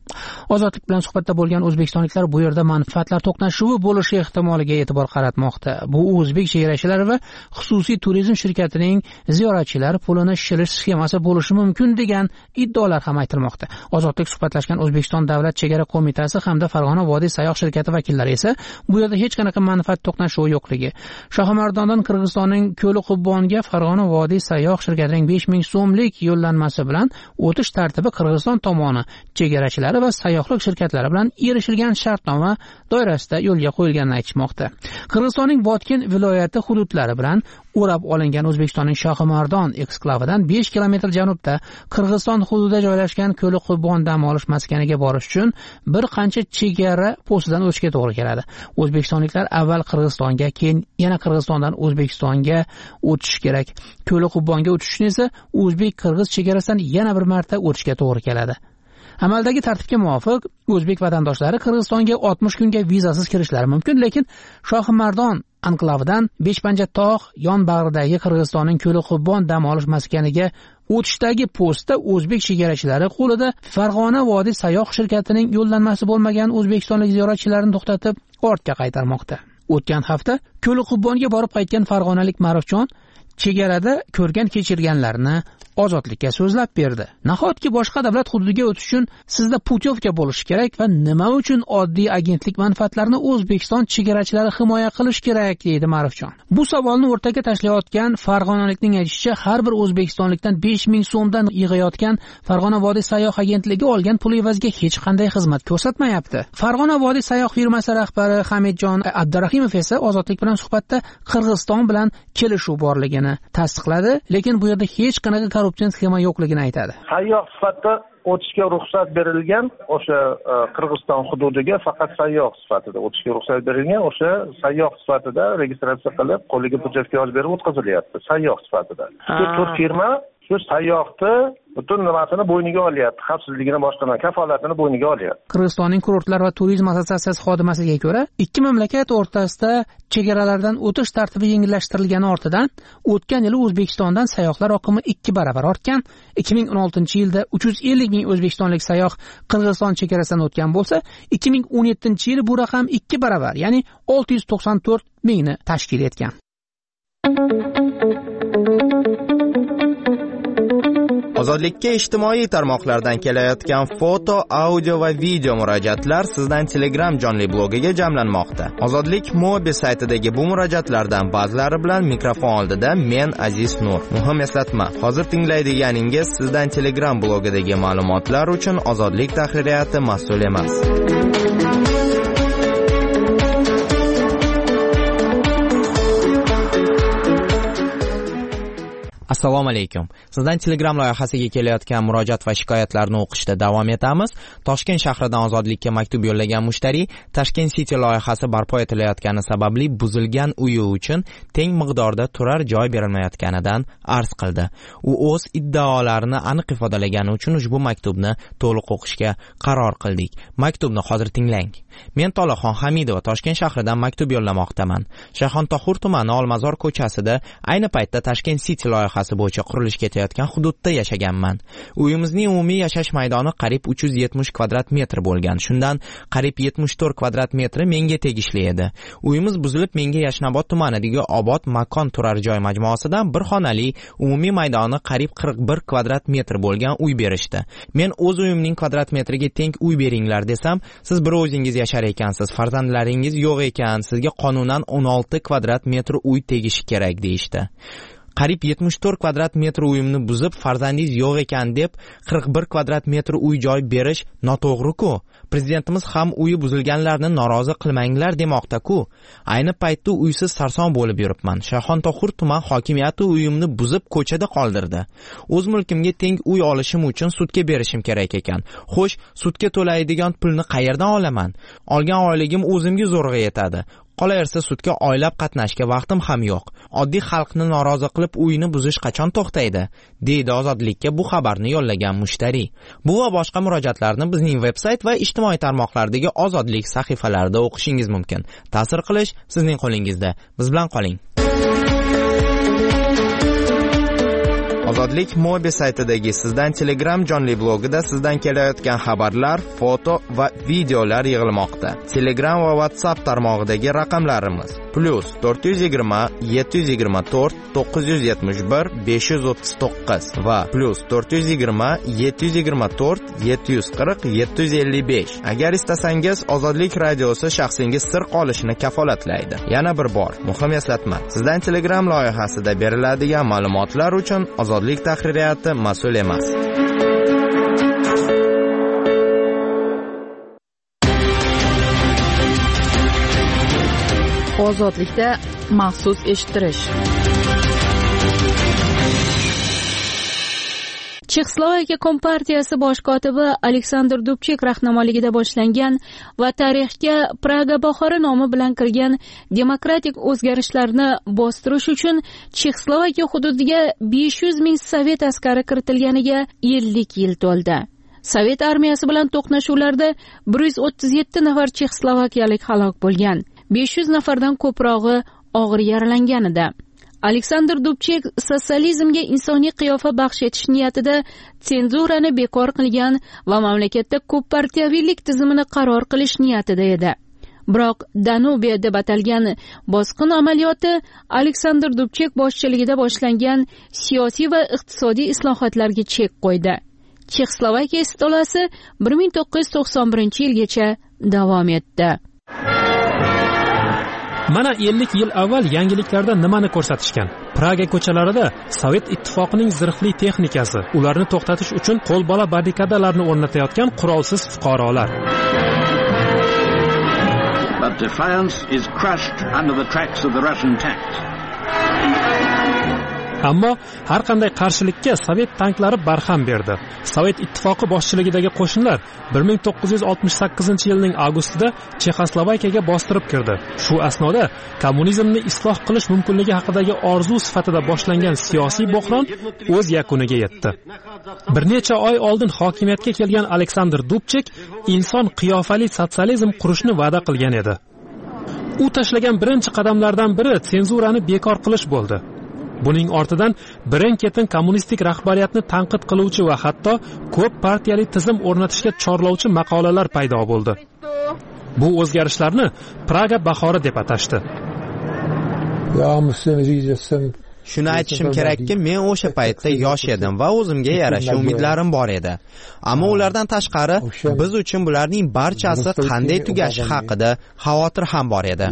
Ozodlik bilan suhbatda bo'lgan o'zbekistonliklar bu yerda manfaatlar to'qnashuvi bo'lishi ehtimoliga e'tibor qaratmoqda. Bu o'zbek chegarachilari va xususiy turizm shirkatining ziyoratchilar pulini shilish sxemasi bo'lishi mumkin degan iddaolar ham aytilmoqda. Ozodlik suhbatlashgan O'zbekiston Davlat chegara qo'mitasi hamda Farg'ona vodiy sayyoh shirkati vakillari esa bu yerda hech qanaqa manfaat to'qnashuvi yo'qligi, Shohimardondan Qirg'izistonning Ko'li Qubbonga Farg'ona vodiy sayyoh shirkatining besh ming so'mlik yo'llanmasi bilan o'tish tartibi Qirg'iziston tomoni chegarachilari va sayyohlik shirkatlari bilan erishilgan shartnoma doirasida yo'lga qo'yilganini aytishmoqda. Qirg'izistonning Botken viloyati hududlari bilan o'rab olingan O'zbekistonning Shohimardon eksklavidan besh kilometr janubda Qirg'iziston hududida joylashgan Ko'li Qubbon dam olish maskaniga borish uchun bir qancha chegara postidan o'tishga to'g'ri keladi. O'zbekistonliklar avval Qirg'izistonga, keyin yana Qirg'izistondan O'zbekistonga o'tish kerak. Ko'li Qubbonga o'tish uchun esa o'zbek-qirg'iz chegarasidan yana bir marta o'tishga to'g'ri keladi. Amaldagi tartibga muvofiq o'zbek vatandoshlari Qirg'izistonga oltmish kunga vizasiz kirishlari mumkin, lekin Shohimardon anklavidan Beshpanja tog' yon bag'ridagi Qirg'izistonning Ko'li Qubbon dam olish maskaniga o'tishdagi postda o'zbek chegarachilari qo'lida Farg'ona vodiy sayyoh shirkatining yo'llanmasi bo'lmagan o'zbekistonlik ziyoratchilarni to'xtatib, ortga qaytarmoqda. O'tgan hafta Ko'li Qubbonga borib qaytgan farg'onalik Ma'rufjon chegarada ko'rgan kechirganlarini Ozodlikka so'zlab berdi. Nahotki boshqa davlat hududiga o'tish uchun sizda putyovka bo'lishi kerak va nima uchun oddiy agentlik manfaatlarini O'zbekiston chegarachilari himoya qilish kerak, deydi Ma'rufjon. Bu savolni o'rtaga tashlayotgan farg'onalikning aytishicha, har bir o'zbekistonlikdan besh ming so'mdan yig'ayotgan Farg'ona vodiy sayyoh agentligi olgan pul evaziga hech qanday xizmat ko'rsatmayapti. Farg'ona vodiy sayyoh firmasi rahbari Hamidjon Abdurahimov esa Ozodlik bilan suhbatda Qirg'iziston bilan kelishuv borligini tasdiqladi, lekin bu yerda hech qanaqa korrupsion sxema yo'qligini aytadi. Sayyoh sifatida o'tishga ruxsat berilgan o'sha Qirg'iziston hududiga faqat sayyoh sifatida o'tishga ruxsat berilgan, o'sha sayyoh sifatida registratsiya qilib, qo'liga hujjatga yozib berib o'tkazilyapti, sayyoh sifatida. Shu to'rt firma shu sayyohni butun nimasini bo'yniga olyapti, xavfsizligini boshqadan kafolatini bo'yniga olyapti. Qirg'izistonning kurortlar va turizm assotsiatsiyasi xodimasiga ko'ra, ikki mamlakat o'rtasida chegaralardan o'tish tartibi yengillashtirilgani ortidan o'tgan yili O'zbekistondan sayyohlar oqimi ikki baravar ortgan. ikki ming o'n oltinchi yilda uch yuz ellik ming o'zbekistonlik sayyoh Qirg'iziston chegarasidan o'tgan bo'lsa, ikki ming o'n yettinchi yili bu raqam ikki baravar, ya'ni olti yuz to'qson to'rt mingni tashkil etgan. Ozodlikka ijtimoiy tarmoqlardan kelayotgan foto, audio va video murojaatlar sizdan Telegram jonli blogiga jamlanmoqda. Ozodlik Mobi saytidagi bu murojaatlardan ba'zilari bilan mikrofon oldida men Aziz Nur. Muhim eslatma, hozir tinglaydiganingiz sizdan Telegram blogidagi ma'lumotlar uchun Ozodlik tahririyati mas'ul emas. Assalomu alaykum. Sizdan Telegram loyihasiga kelayotgan murojaat va shikoyatlarni o'qishda davom etamiz. Toshkent shahridan Ozodlikka maktub yo'llagan mushtariy Tashkent City loyihasi barpo etilayotgani sababli buzilgan uyi uchun teng miqdorda turar joy berilmayotganidan arz qildi. U o'z iddaolarini aniq ifodalagani uchun ushbu maktubni to'liq o'qishga qaror qildik. Maktubni hozir tinglang. Men Tolaxon Hamidova Toshkent shahridan maktub yo'llamoqdaman. Shayxontohur tumani Olmazor ko'chasida ayni paytda Tashkent City loyihasi bo'yicha qurilish ketayotgan hududda yashaganman. Uyimizning umumiy yashash maydoni qariyb uch yuz yetmish kvadrat metr bo'lgan. Shundan qariyb yetmish to'rt kvadrat metri menga tegishli edi. Uyimiz buzilib, menga Yashnobod tumanidagi Obod makon turar joy majmuasidan bir xonali, umumiy maydoni qariyb qirq bir kvadrat metr bo'lgan uy berishdi. Men o'z uyimning kvadrat metriga teng uy beringlar desam, siz bir o'zingiz yashar ekansiz, farzandlaringiz yo'q ekan, sizga qonunan o'n olti kvadrat metr uy tegishi kerak deyishdi. Qariyb yetmish to'rt kvadrat metr uyimni buzib, farzandingiz yo'q ekan deb qirq bir kvadrat metr uy joy berish noto'g'ri-ku. Prezidentimiz ham uyi buzilganlarni norozi qilmanglar demoqda-ku. Ayni paytda uysiz sarson bo'lib yuribman. Shayxontohur tuman hokimiyati uyimni buzib ko'chada qoldirdi. O'z mulkimga teng uy olishim uchun sudga berishim kerak ekan. Xo'sh, sudga to'laydigan pulni qayerdan olaman? Olgan oyligim o'zimga zo'rg'a yetadi. Qolaversa sudga oylab qatnashga vaqtim ham yo'q. Oddiy xalqni norozi qilib uyini buzish qachon to'xtaydi? Deydi Ozodlikka bu xabarni yo'llagan mushtariy. Bu va boshqa murojaatlarni bizning veb-sayt va ijtimoiy tarmoqlardagi Ozodlik sahifalarida o'qishingiz mumkin. Ta'sir qilish sizning qo'lingizda. Biz bilan qoling. Ozodlik Mobi saytidagi Sizdan Telegram jonli blogida sizdan kelayotgan xabarlar, foto va videolar yig'ilmoqda. Telegram va WhatsApp tarmog'idagi raqamlarimiz plus to'rt yuz yigirma yetti yuz yigirma to'rt to'qqiz yuz yetmish bir besh yuz o'ttiz to'qqiz va plus to'rt yuz yigirma yetti yuz yigirma to'rt yetti yuz qirq yetti yuz ellik besh. Agar istasangiz Ozodlik radiosi shaxsingiz sir qolishini kafolatlaydi. Yana bir bor muhim eslatma. Sizdan Telegram loyihasida beriladigan ma'lumotlar uchun Ozodlik tahririyati mas'ul emas. Ozodlikda maxsus eshittirish. Chexoslovakiya Kompartiyasi bosh kotibi Aleksandr Dubchek rahnamoligida boshlangan va tarixga Praga bahori nomi bilan kirgan demokratik o'zgarishlarni bostirish uchun Chexoslovakiya hududiga besh yuz ming sovet askari kiritilganiga ellik yil to'ldi. Sovet armiyasi bilan to'qnashuvlarda bir yuz o'ttiz yetti nafar chexoslovakiyalik halok bo'lgan, besh yuz nafardan ko'prog'i og'ir yaralangan edi. Aleksandr Dubchek sotsializmga insoniy qiyofa baxsh etish niyatida senzurani bekor qilgan va mamlakatda ko'p partiyaviylik tizimini qaror qilish niyatida edi. Biroq Danubiya deb atalgan bosqin amaliyoti Aleksandr Dubchek boshchiligida boshlangan siyosiy va iqtisodiy islohotlarga chek qo'ydi. Chexoslovakiya istolasi bir ming to'qqiz yuz to'qson birinchi yilgacha davom etdi. Mana ellik yil avval yangiliklarda nimani ko'rsatishgan? Praga ko'chalarida Sovet ittifoqining zirhli texnikasi, ularni to'xtatish uchun qo'lbola barrikadalarni o'rnatayotgan qurolsiz fuqarolar. But defiance is crushed under the tracks of the Russian tanks. Ammo har qanday qarshilikka Sovet tanklari barham berdi. Sovet ittifoqi boshchiligidagi qo'shinlar bir ming to'qqiz yuz oltmish sakkizinchi yilning avgustida Chexoslovakiyaga bostirib kirdi. Shu asnoda kommunizmni isloh qilish mumkinligi haqidagi orzu sifatida boshlangan siyosiy bo'hron o'z yakuniga yetdi. Bir necha oy oldin hokimiyatga kelgan Aleksandr Dubchek inson qiyofali sotsializm qurishni va'da qilgan edi. U tashlagan birinchi qadamlardan biri senzurani bekor qilish bo'ldi. Buning ortidan birin-ketin kommunistik rahbariyatni tanqid qiluvchi va hatto ko'p partiyali tizim o'rnatishga chorlovchi maqolalar paydo bo'ldi. Bu o'zgarishlarni Praga bahori deb atashdi. Shuni aytishim kerakki, men o'sha paytda yosh edim va o'zimga yarasha umidlarim bor edi. Ammo ulardan tashqari biz uchun bularning barchasi qanday tugashi haqida xavotir ham bor edi.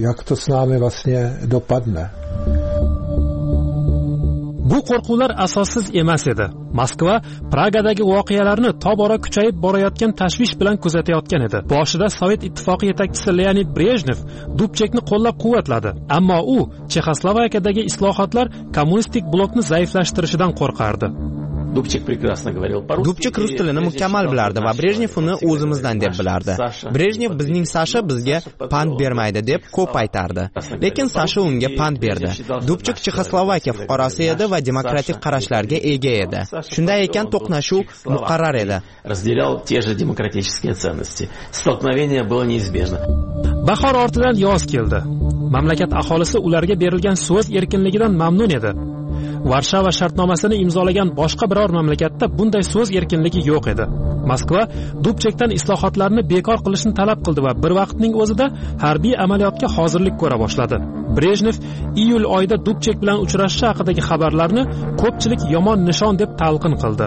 Bu qo'rquvlar asossiz emas edi. Moskva Pragadagi voqealarni tobora kuchayib borayotgan tashvish bilan kuzatayotgan edi. Boshida Sovet ittifoqi yetakchisi Leonid Brejnev Dubchekni qo'llab-quvvatladi, ammo u Chexoslovakiyadagi islohotlar kommunistik blokni zaiflashtirishidan qo'rqardi. Dubchek прекрасно говорил по-русски. Dubchek rus tilini mukammal bilardi va Brejnev uni o'zimizdan deb bilardi. Brejnev bizning Sasha bizga pand bermaydi deb ko'p aytardi. Lekin Sasha unga pand berdi. Dubchek Chexoslovakiya fuqarosi edi va demokratik qarashlarga ega edi. Shunday ekan to'qnashuv muqarrar edi. Разделял те же демократические ценности. Столкновение было неизбежно. Bahor ortidan yoz keldi. Mamlakat aholisi ularga berilgan so'z erkinligidan mamnun edi. Varshava shartnomasini imzolagan boshqa biror mamlakatda bunday so'z erkinligi yo'q edi. Moskva Dubchekdan islohotlarni bekor qilishni talab qildi va bir vaqtning o'zida harbiy amaliyotga hozirlik ko'ra boshladi. Brejnev iyul oyida Dubchek bilan uchrashishi haqidagi xabarlarni ko'pchilik yomon nishon deb talqin qildi.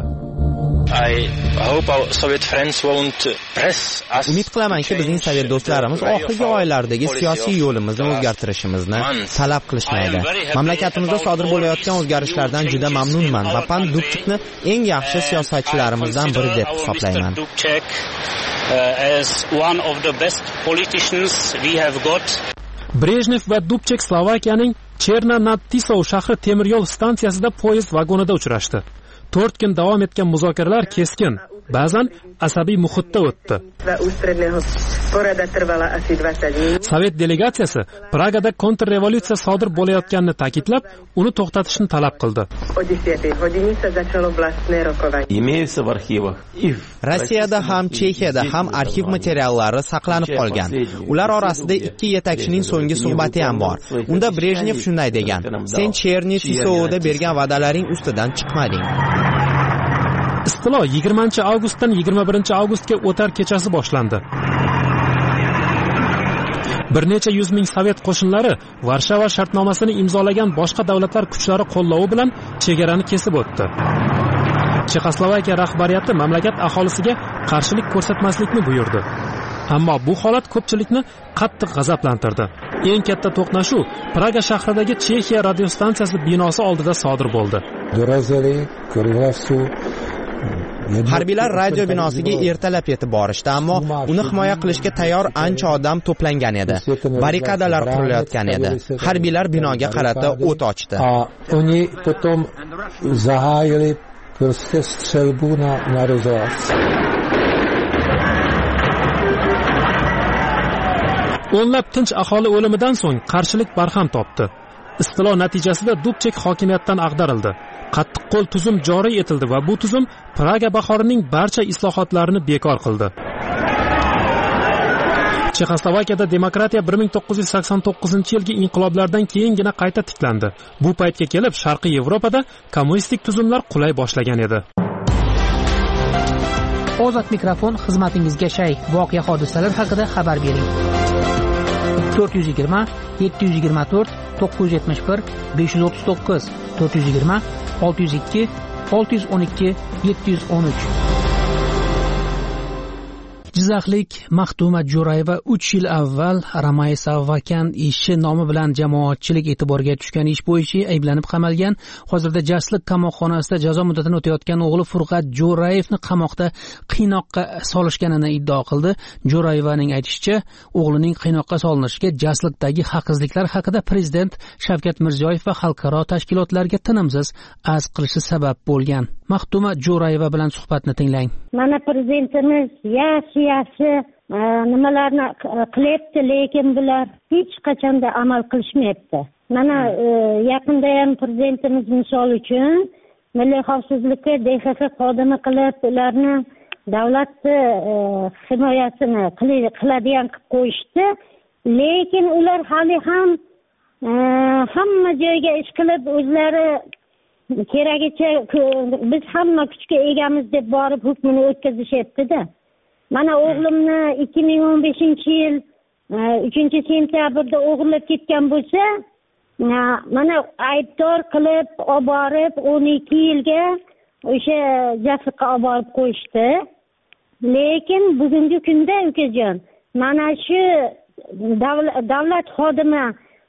Umid qilamanki, bizning sovet do'stlarimiz oxirgi oylardagi siyosiy yo'limizni o'zgartirishimizni talab qilishmaydi. Mamlakatimizda sodir bo'layotgan o'zgarishlardan juda mamnunman va Pan Dubchekni eng yaxshi siyosatchilarimizdan biri deb hisoblayman. Brejnev va Dubchek Slovakiyaning Cherna nad Tisov shahri temir yo'l stansiyasida poyezd vagonida uchrashdi. to'rt kun davom etgan muzokaralar keskin, ba'zan asabiy muhitda o'tdi. Sovet delegatsiyasi Pragada kontrrevolyutsiya sodir bo'layotganini ta'kidlab, uni to'xtatishni talab qildi. Rossiyada ham Chexiyada ham arxiv materiallari saqlanib qolgan. Ular orasida ikki yetakchining so'nggi suhbati ham bor. Unda Brejnev shunday degan: "Sen Cherniy Sisovda bergan va'dalaring ustidan chiqmading." Istilo yigirmanchi avgustdan yigirma birinchi avgustga o'tar kechasi boshlandi. Bir necha yuz ming sovet qo'shinlari Varshava shartnomasini imzolagan boshqa davlatlar kuchlari qo'llovi bilan chegarani kesib o'tdi. Chexoslovakiya rahbariyati mamlakat aholisiga qarshilik ko'rsatmaslikni buyurdi. Ammo bu holat ko'pchilikni qattiq g'azablantirdi. Eng katta to'qnashuv Praga shahridagi Chexiya radiostansiyasi binosi oldida sodir bo'ldi. Harbiylar radio binosiga ertalab yetib borishdi, ammo uni himoya qilishga tayyor ancha odam to'plangan edi. Barrikadalar qurilayotgan edi. Harbiylar binoga qarata o't ochdi. Oni potom zahájili prostě střelbu na na rozhlas. O'nlab tinch aholi o'limidan so'ng qarshilik barham topdi. Istilo natijasida Dubchek hokimiyatdan ag'darildi. Qattiq qo'l tuzum joriy etildi va bu tuzum Praga bahorining barcha islohotlarini bekor qildi. Chexoslovakiyada demokratiya bir ming to'qqiz yuz sakson to'qqizinchi yilgi inqiloblardan keyingina qayta tiklandi. Bu paytga kelib Sharqiy Yevropada kommunistik tuzumlar qulay boshlagan edi. Ozod mikrofon xizmatingizga shay. Voqea hodisalar haqida xabar bering. to'rt yuz yigirma yetti yuz yigirma to'rt to'qqiz yuz yetmish bir besh yuz o'ttiz to'qqiz to'rt yuz yigirma olti yuz ikki olti yuz o'n ikki yetti yuz o'n uch. Jizzaxlik Maxtuma Jo'rayeva uch yil avval Ramay Savvakan ishi nomi bilan jamoatchilik e'tiboriga tushgan ish bo'yicha ayblanib qamalgan. Hozirda Jasliq qamoqxonasida jazo muddatini o'tayotgan o'g'li Furqat Jo'rayevni qamoqda qiynoqqa solishganini iddao qildi. Jo'rayevaning aytishicha, o'g'lining qiynoqqa solinishiga Jasliqdagi haqsizliklar haqida prezident Shavkat Mirziyoyev va xalqaro tashkilotlarga tinimsiz arz qilishi sabab bo'lgan. Maxtuma Jo'rayeva bilan suhbatni tinglang. Mana prezidentimiz yaxshi yaxshi nimalarni qilyapti, lekin bular hech qachonda amal qilishmayapti. Mana yaqinda ham prezidentimiz misol uchun milliy xavfsizlikka D X X xodimi qilib, ularni davlatni himoyasini qiladigan qilib qo'yishdi. Lekin ular hali ham hamma joyga ish qilib o'zlari keragicha biz hamma kuchga egamiz deb borib hukmini o'tkazishyapti-da. Mana o'g'limni ikki ming o'n beshinchi yil uchinchi sentyabrda o'g'irlab ketgan bo'lsa, mana aybdor qilib olib borib o'n ikki yilga o'sha Jasliqqa olib borib qo'yishdi. Lekin bugungi kunda ukajon, mana shu davlat xodimi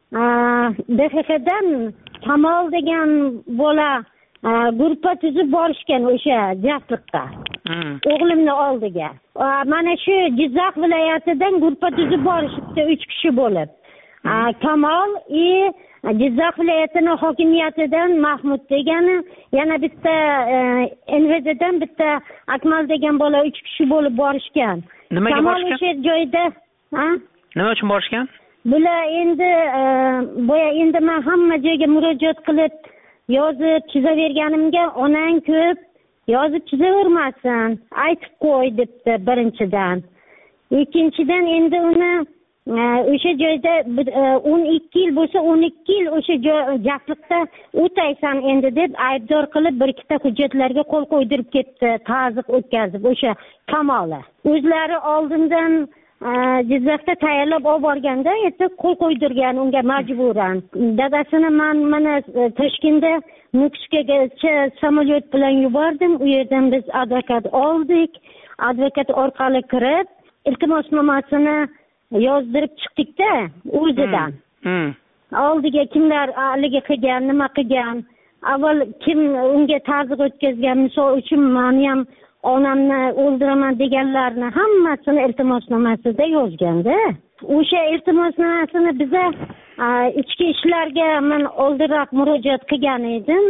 D X Xdan Kamol degan bola guruh tuzib borishgan o'sha Jasliqqa. O'g'limni oldiga. Mana shu Jizzax viloyatidan guruh tuzib borishibdi uch kishi bo'lib. Kamol i Jizzax viloyatining hokimiyatidan Mahmud degani, yana bitta N V D'dan bitta Akmal degan bola uch kishi bo'lib borishgan. Nimaga borishgan? Kamol o'sha joyda, ha? Nima uchun borishgan? Bular endi boya endi men hamma joyga murojaat qilib yozib chizaverganimga onang ko'p yozib chizavermasin, aytib qo'y debdi birinchidan. Ikkinchidan endi uni o'sha joyda o'n ikki yil bo'lsa o'n ikki yil o'sha Jasliqda o'taysan endi deb aybdor qilib bir ikkita hujjatlarga qo'l qo'ydirib ketdi, ta'ziq o'tkazib o'sha Kamolni. O'zlari oldindan Jizzaxda tayyorlab olib borganda, esa qo'l qo'ydirgan unga majburan. Dadasini men mana Toshkentda Nukusgacha samolyot bilan yubordim. U yerdan biz advokat oldik. Advokat orqali kirib, iltimosnomasini yozdirib chiqdik-da o'zidan. Oldiga kimlar haligi qilgan, nima qilgan, avval kim unga ta'ziq o'tkazgan, misol uchun meni ham onamni o'ldiraman deganlarni hammasini iltimosnomasida yozganda. O'sha iltimosnomasini biza ichki ishlarga men oldinroq murojaat qilgan edim.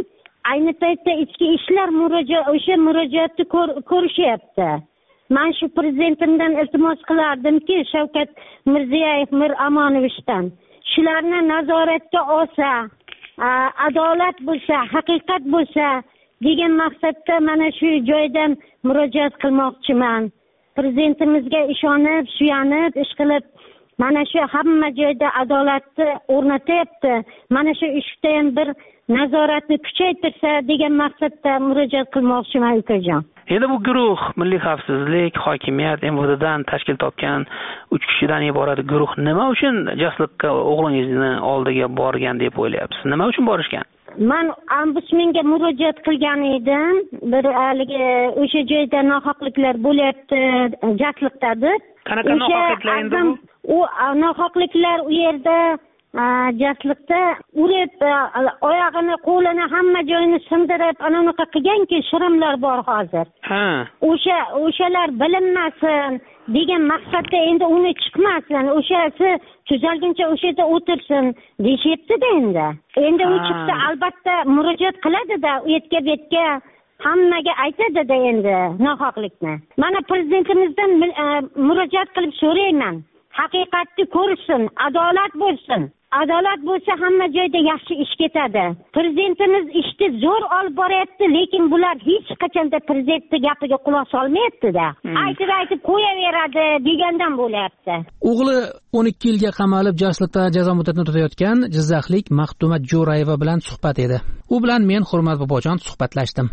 ayni paytda ichki ishlar murojaat o'sha murojaatni ko'rishyapti. Men shu prezidentimdan iltimos qilardimki, Shavkat Mirziyoyev Mir Amonovichdan shularni nazoratga olsa, adolat bo'lsa, haqiqat bo'lsa degan maqsadda mana shu joydan murojaat qilmoqchiman. Prezidentimizga ishonib, suyanib, ish qilib, mana shu hamma joyda adolatni o'rnatyapti. Mana shu ishda ham bir nazoratni kuchaytirsa degan maqsadda murojaat qilmoqchiman ukajon. Endi bu guruh Milliy xavfsizlik, hokimiyat, M V D'dan tashkil topgan uch kishidan iborat guruh nima uchun jasliqqa o'g'lingizni oldiga borgan deb o'ylayapsiz? Nima uchun borishgan? Men ombudsmenga murojaat qilgan edim. Bir haligi o'sha joyda nohaqliklar bo'lyapti, jasliqda deb. Qanaqa nohaqliklar endi bu? U nohaqliklar u yerda jasliqda urib, oyog'ini, qo'lini, hamma joyini sindirib, anaqa qilganki, shirimlar bor hozir. Ha. O'sha o'shalar bilinmasin degan maqsadda endi uni chiqmasin, o'shasi tuzalguncha o'sha yerda o'tirsin deyapti-da endi. Endi u chiqsa albatta murojaat qiladi-da, u yerga betga hammaga aytadi-da endi nohaqlikni. Mana prezidentimizdan murojaat qilib so'rayman. Haqiqatni ko'rsin, adolat bo'lsin. Adolat bo'lsa hamma joyda yaxshi ish ketadi. Prezidentimiz ishni zo'r olib boryapti, lekin bular hech qachonda prezidentning gapiga quloq solmayapti-da. Aytib aytib qo'yaveradi degandan bo'lyapti. O'g'li o'n ikki yilga qamalib jasliqda jazo muddatini o'tayotgan jizzaxlik Maxtumat Jo'rayeva bilan suhbat edi. U bilan men Hurmat bobojon suhbatlashdim.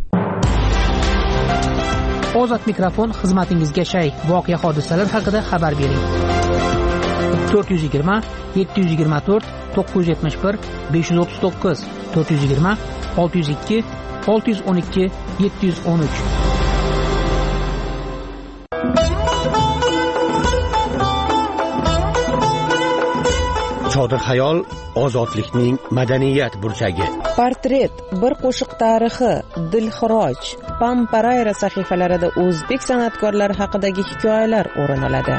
Ozod mikrofon xizmatingizga shay. Voqea hodisalar haqida xabar bering. to'rt yuz yigirma yetti yuz yigirma to'rt to'qqiz yuz yetmish bir besh yuz o'ttiz to'qqiz to'rt yuz yigirma olti yuz ikki olti yuz o'n ikki yetti yuz o'n uch. Chodir xayol ozodlikning madaniyat burchagi. Portret, bir qo'shiq tarixi, Dilxiroj, Pamparayra sahifalarida o'zbek san'atkorlari haqidagi hikoyalar o'rin oladi.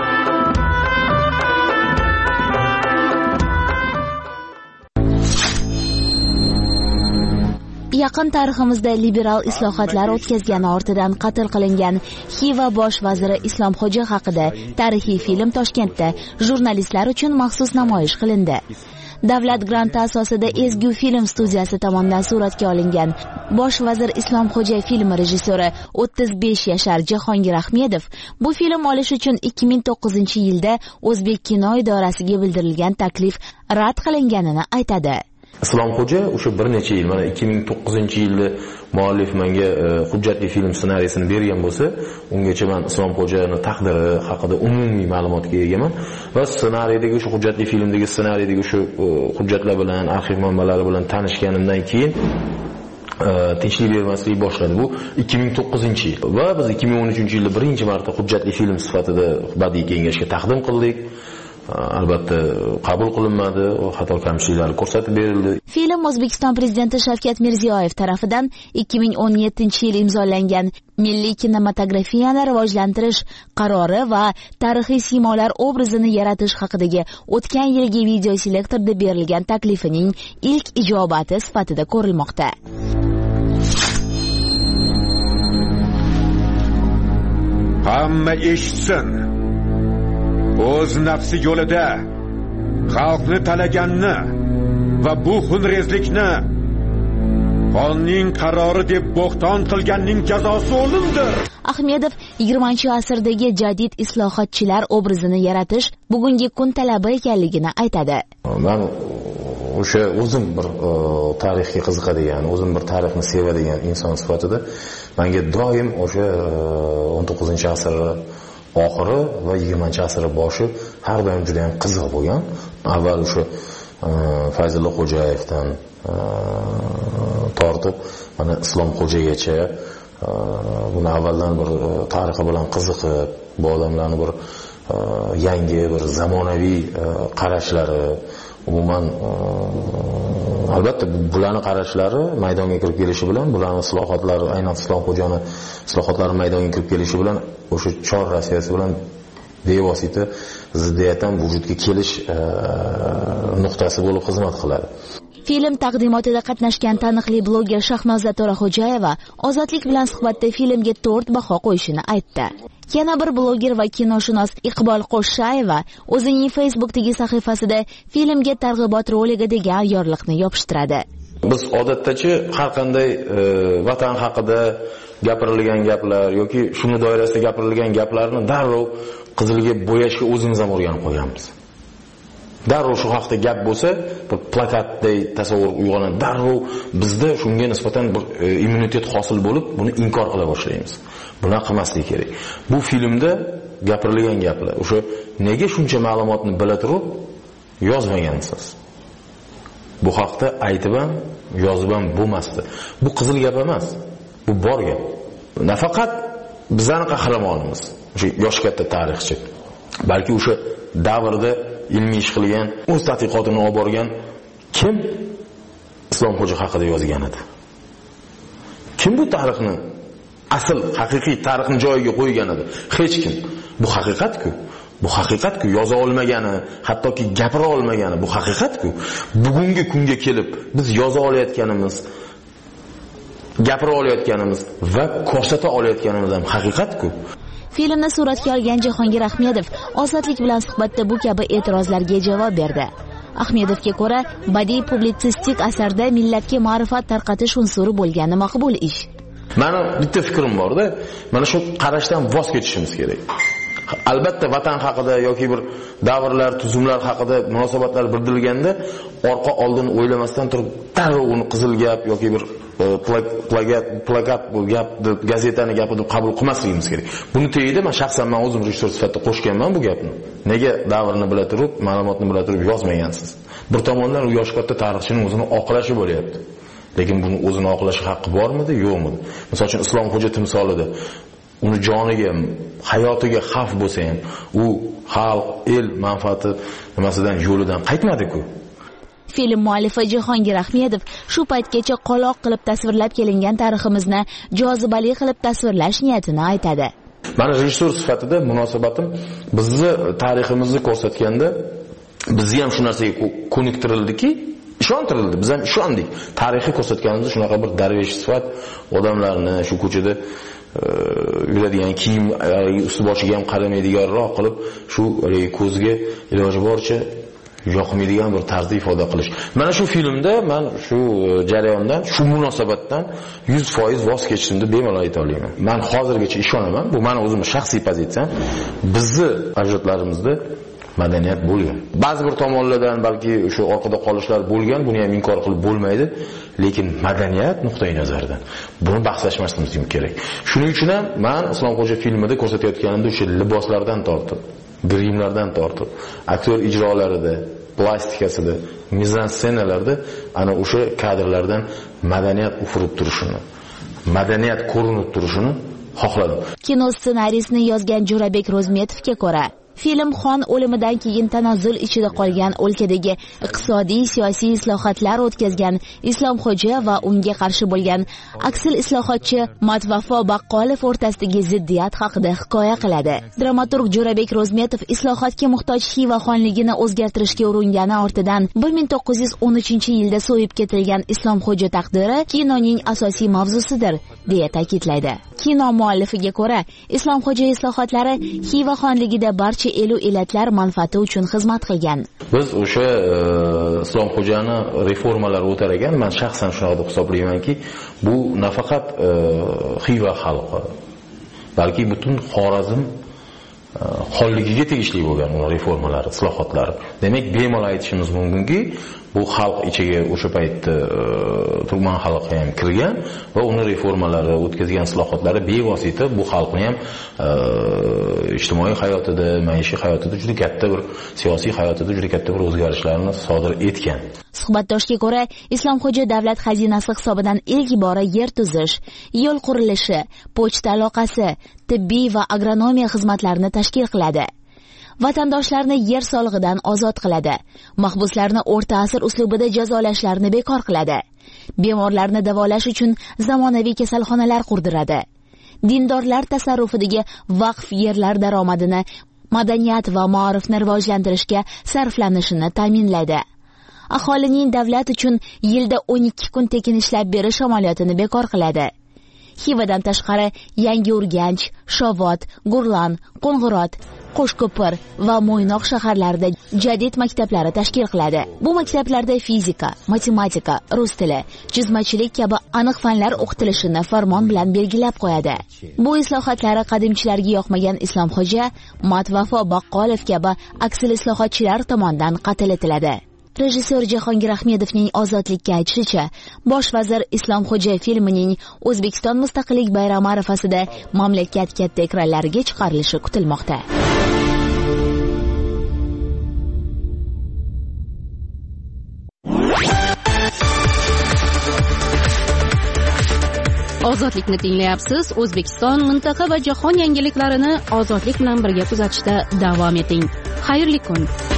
Yaqin tariximizda liberal islohotlar o'tkazgani ortidan qatl qilingan Xiva bosh vaziri Islomxo'ja haqida tarixiy film Toshkentda jurnalistlar uchun maxsus namoyish qilindi. Davlat granti asosida Ezgu film studiyasi tomonidan suratga olingan Bosh vazir Islomxo'ja filmi rejissyori o'ttiz besh yashar Jahongir Ahmedov bu film olish uchun ikki ming to'qqizinchi yilda O'zbek kino idorasiga bildirilgan taklif rad qilinganini aytadi. Islomxo'ja o'sha bir necha yil, mana ikki ming to'qqizinchi yilda muallif menga hujjatli film ssenariysini bergan bo'lsa, ungacha men Islomxo'jani taqdiri haqida umumiy ma'lumotga egaman va ssenariydagi o'sha hujjatli filmdagi ssenariydagi o'sha hujjatlar bilan, arxiv manbalari bilan tanishganimdan keyin tinchlik bermaslik boshladi. Bu ikki ming to'qqizinchi yil va biz ikki ming o'n uchinchi yilda birinchi marta hujjatli film sifatida badiiy kengashga taqdim qildik. Albatta qabul qilinmadi, xato kamchiliklari ko'rsatib berildi. Film O'zbekiston prezidenti Shavkat Mirziyoyev tomonidan ikki ming o'n yettinchi yil imzolangan Milliy kinematografiyani rivojlantirish qarori va tarixiy siymolar obrazini yaratish haqidagi o'tgan yilgi video selektorda berilgan taklifining ilk ijobati sifatida ko'rilmoqda. Hamma eshitsin. O'z nafsi yo'lida xalqni talaganni va bu xunrezlikni qonning qarori deb bo'xton qilganning jazosi o'limdir. Ahmedov yigirmanchi asrdagi jadid islohotchilar obrazini yaratish bugungi kun talabi ekanligini aytadi. Men o'sha o'zim bir tarixga qiziqadigan, o'zim bir tarixni sevadigan inson sifatida menga doim o'sha o'n to'qqizinchi asr oxiri va yigirmanchi asr boshi har doim juda ham qiziq bo'lgan. Avval o'sha Fayzulla Xo'jayevdan tortib mana Islomxo'jagacha buni avvaldan bir tarixi bilan qiziqib, bu odamlarning bir yangi bir zamonaviy qarashlari, umuman albatta bularning qarashlari maydonga kirib kelishi bilan, bularning islohotlari, aynan Islomxo'jani islohotlari maydonga kirib kelishi bilan o'sha Chor Rossiyasi bilan bevosita ziddiyatdan vujudga kelish nuqtasi bo'lib xizmat qiladi. Film taqdimotida qatnashgan taniqli bloger Shahnoza To'raxo'jayeva ozodlik bilan suhbatda filmga to'rt baho qo'yishini aytdi. Yana bir bloger va kinoshunos Iqbol Qo'shayeva o'zining Facebook'dagi sahifasida filmga targ'ibot roligi degan yorliqni yopishtiradi. Biz odatdachi har qanday e, vatan haqida gapirilgan gaplar yoki shuni doirasida gapirilgan gaplarni darrov qizilga bo'yashga o'zimiz ham o'rganib qo'yganmiz. Darrov shu haqda gap bo'lsa, bir plakatday tasavvur uyg'onadi. Darrov bizda shunga nisbatan bir e, immunitet hosil bo'lib, buni inkor qila boshlaymiz. Buni qilmaslik kerak. Bu filmda gapirilgan gaplar, o'sha nega shuncha ma'lumotni bila turib yozmagansiz? Bu haqda aytib ham, yozib ham bo'lmasdi. Bu qizil gap emas. Bu bor gap. Nafaqat bizning qahramonimiz, o'sha yosh katta tarixchi, balki o'sha davrda ilmiy ish qilgan, o'z tadqiqotini olib borgan kim Islomxo'ja haqida yozgan edi? Kim bu tarixni asl haqiqiy tarixni joyiga qo'ygan edi? Hech kim. Bu haqiqat-ku. Bu haqiqat-ku, yoza olmagani, hattoki gapira olmagani bu haqiqat-ku. Bugungi kunga kelib biz yoza olayotganimiz, gapira olayotganimiz va ko'rsata olayotganimiz ham haqiqat-ku. Filmni suratga olgan Jahongir Ahmedov ozodlik bilan suhbatda bu kabi e'tirozlarga javob berdi. Ahmedovga ko'ra, badiiy publitsistik asarda millatga ma'rifat tarqatish unsuri bo'lgani maqbul ish. Meni bitta fikrim bor-da, mana shu qarashdan voz kechishimiz kerak. Albatta vatan haqida yoki bir davrlar, tuzumlar haqida munosabatlar bildirilganda orqa oldin o'ylamasdan turib darrov uni qizil gap yoki bir plakat plakat bu gap gazetani gapi deb qabul qilmasligimiz kerak. Buni teyida men shaxsan men o'zim rejissor sifatida qo'shganman bu gapni. Nega davrni bila turib, ma'lumotni bila turib yozmagansiz? Bir tomondan u yosh katta tarixchining o'zini oqlashi bo'lyapti. Lekin buni o'zini oqlashi haqqi bormidi, yo'qmidi? Masalan, Islomxo'ja timsolida uni joniga, hayotiga xavf bo'lsa ham, u xalq, el manfaati nimasidan, yo'lidan qaytmadi-ku. Film muallifi Jahongir Ahmedov shu paytgacha qoloq qilib tasvirlab kelingan tariximizni jozibali qilib tasvirlash niyatini aytadi. Mana rejissor sifatida munosabatim bizni tariximizni ko'rsatganda bizni ham shu narsaga ko'niktirildiki, ishontirildi, biz ham ishondik. Tarixi ko'rsatganimizda shunaqa bir darvesh sifat odamlarni shu ko'chada yuradigan kiyim usti boshiga ham qaramaydiganroq qilib shu ko'zga iloji boricha yoqmaydigan bir tarzda ifoda qilish. Mana shu filmda men shu jarayondan, shu munosabatdan yuz foiz voz kechishimni bemalol ayta olaman. Men hozirgacha ishonaman, bu meni o'zimning shaxsiy pozitsiyam. Bizni ajdodlarimizda madaniyat bo'lgan. Ba'zi bir tomonlardan balki o'sha orqada qolishlar bo'lgan, buni ham inkor qilib bo'lmaydi, lekin madaniyat nuqtai nazaridan buni bahslashmasimiz kerak. Shuning uchun ham men Islomxo'ja filmida ko'rsatayotganimda o'sha liboslardan tortib, grimlardan tortib, aktyor ijrolarida, plastikasida, mizansenalarda ana o'sha kadrlardan madaniyat ufurib turishini, madaniyat ko'rinib turishini xohladim. Kino ssenariysini yozgan Jo'rabek Ro'zmetovga ko'ra, film xon o'limidan keyin tanazzul ichida qolgan o'lkadagi iqtisodiy siyosiy islohotlar o'tkazgan Islomxo'ja va unga qarshi bo'lgan aksil islohotchi Matvafo Baqqolov o'rtasidagi ziddiyat haqida hikoya qiladi. Dramaturg Jo'rabek Ro'zmetov islohotga muhtoj Xiva xonligini o'zgartirishga uringani ortidan bir ming to'qqiz yuz o'n uchinchi yilda so'yib ketilgan Islomxo'ja taqdiri kinoning asosiy mavzusidir, deya ta'kidlaydi. Kino muallifiga ko'ra, Islomxo'ja islohotlari Xiva xonligida barcha elu elatlar manfaati uchun xizmat qilgan. Biz o'sha Islomxo'jani reformalar o'tar ekan, men shaxsan shuni deb hisoblaymanki, bu nafaqat Xiva xalqi, balki butun Xorazm xonligiga tegishli bo'lgan uning reformalari, islohotlari. Demak, bemalol aytishimiz mumkinki, bu xalq ichiga o'sha paytda turkman xalqi ham kirgan va uni reformalari, o'tkazgan islohotlari bevosita bu xalqni ham ijtimoiy hayotida, maishiy hayotida juda katta bir siyosiy hayotida juda katta bir o'zgarishlarni sodir etgan. Suhbatdoshga ko'ra, Islomxo'ja davlat xazinasi hisobidan ilk bora yer tuzish, yo'l qurilishi, pochta aloqasi, tibbiy va agronomiya xizmatlarini tashkil qiladi. Vatandoshlarni yer solig'idan ozod qiladi. Mahbuslarni o'rta asr uslubida jazolashlarini bekor qiladi. Bemorlarni davolash uchun zamonaviy kasalxonalar qurdiradi. Dindorlar tasarrufidagi vaqf yerlar daromadini madaniyat va ma'rifni rivojlantirishga sarflanishini ta'minlaydi. aholining davlat uchun yilda o'n ikki kun tekin ishlab berish amaliyotini bekor qiladi. Xivadan tashqari Yangi Urganch, Shovot, Gurlan, Qo'ng'irot, Qo'shko'pir va Mo'ynoq shaharlarida jadid maktablari tashkil qiladi. Bu maktablarda fizika, matematika, rus tili, chizmachilik kabi aniq fanlar o'qitilishini farmon bilan belgilab qo'yadi. Bu islohotlari qadimchilarga yoqmagan Islomxo'ja, Matvafo Baqqolov kabi aksil islohotchilar tomonidan qatl etiladi. Rejissyor Jahongir Ahmedovning Ozodlikka aytishicha, bosh vazir Islomxo'ja filmining O'zbekiston Mustaqillik bayrami arafasida mamlakat katta ekranlariga chiqarilishi kutilmoqda. Ozodlikni tinglayapsiz. O'zbekiston, mintaqa va jahon yangiliklarini ozodlik bilan birga kuzatishda davom eting. Xayrli kun.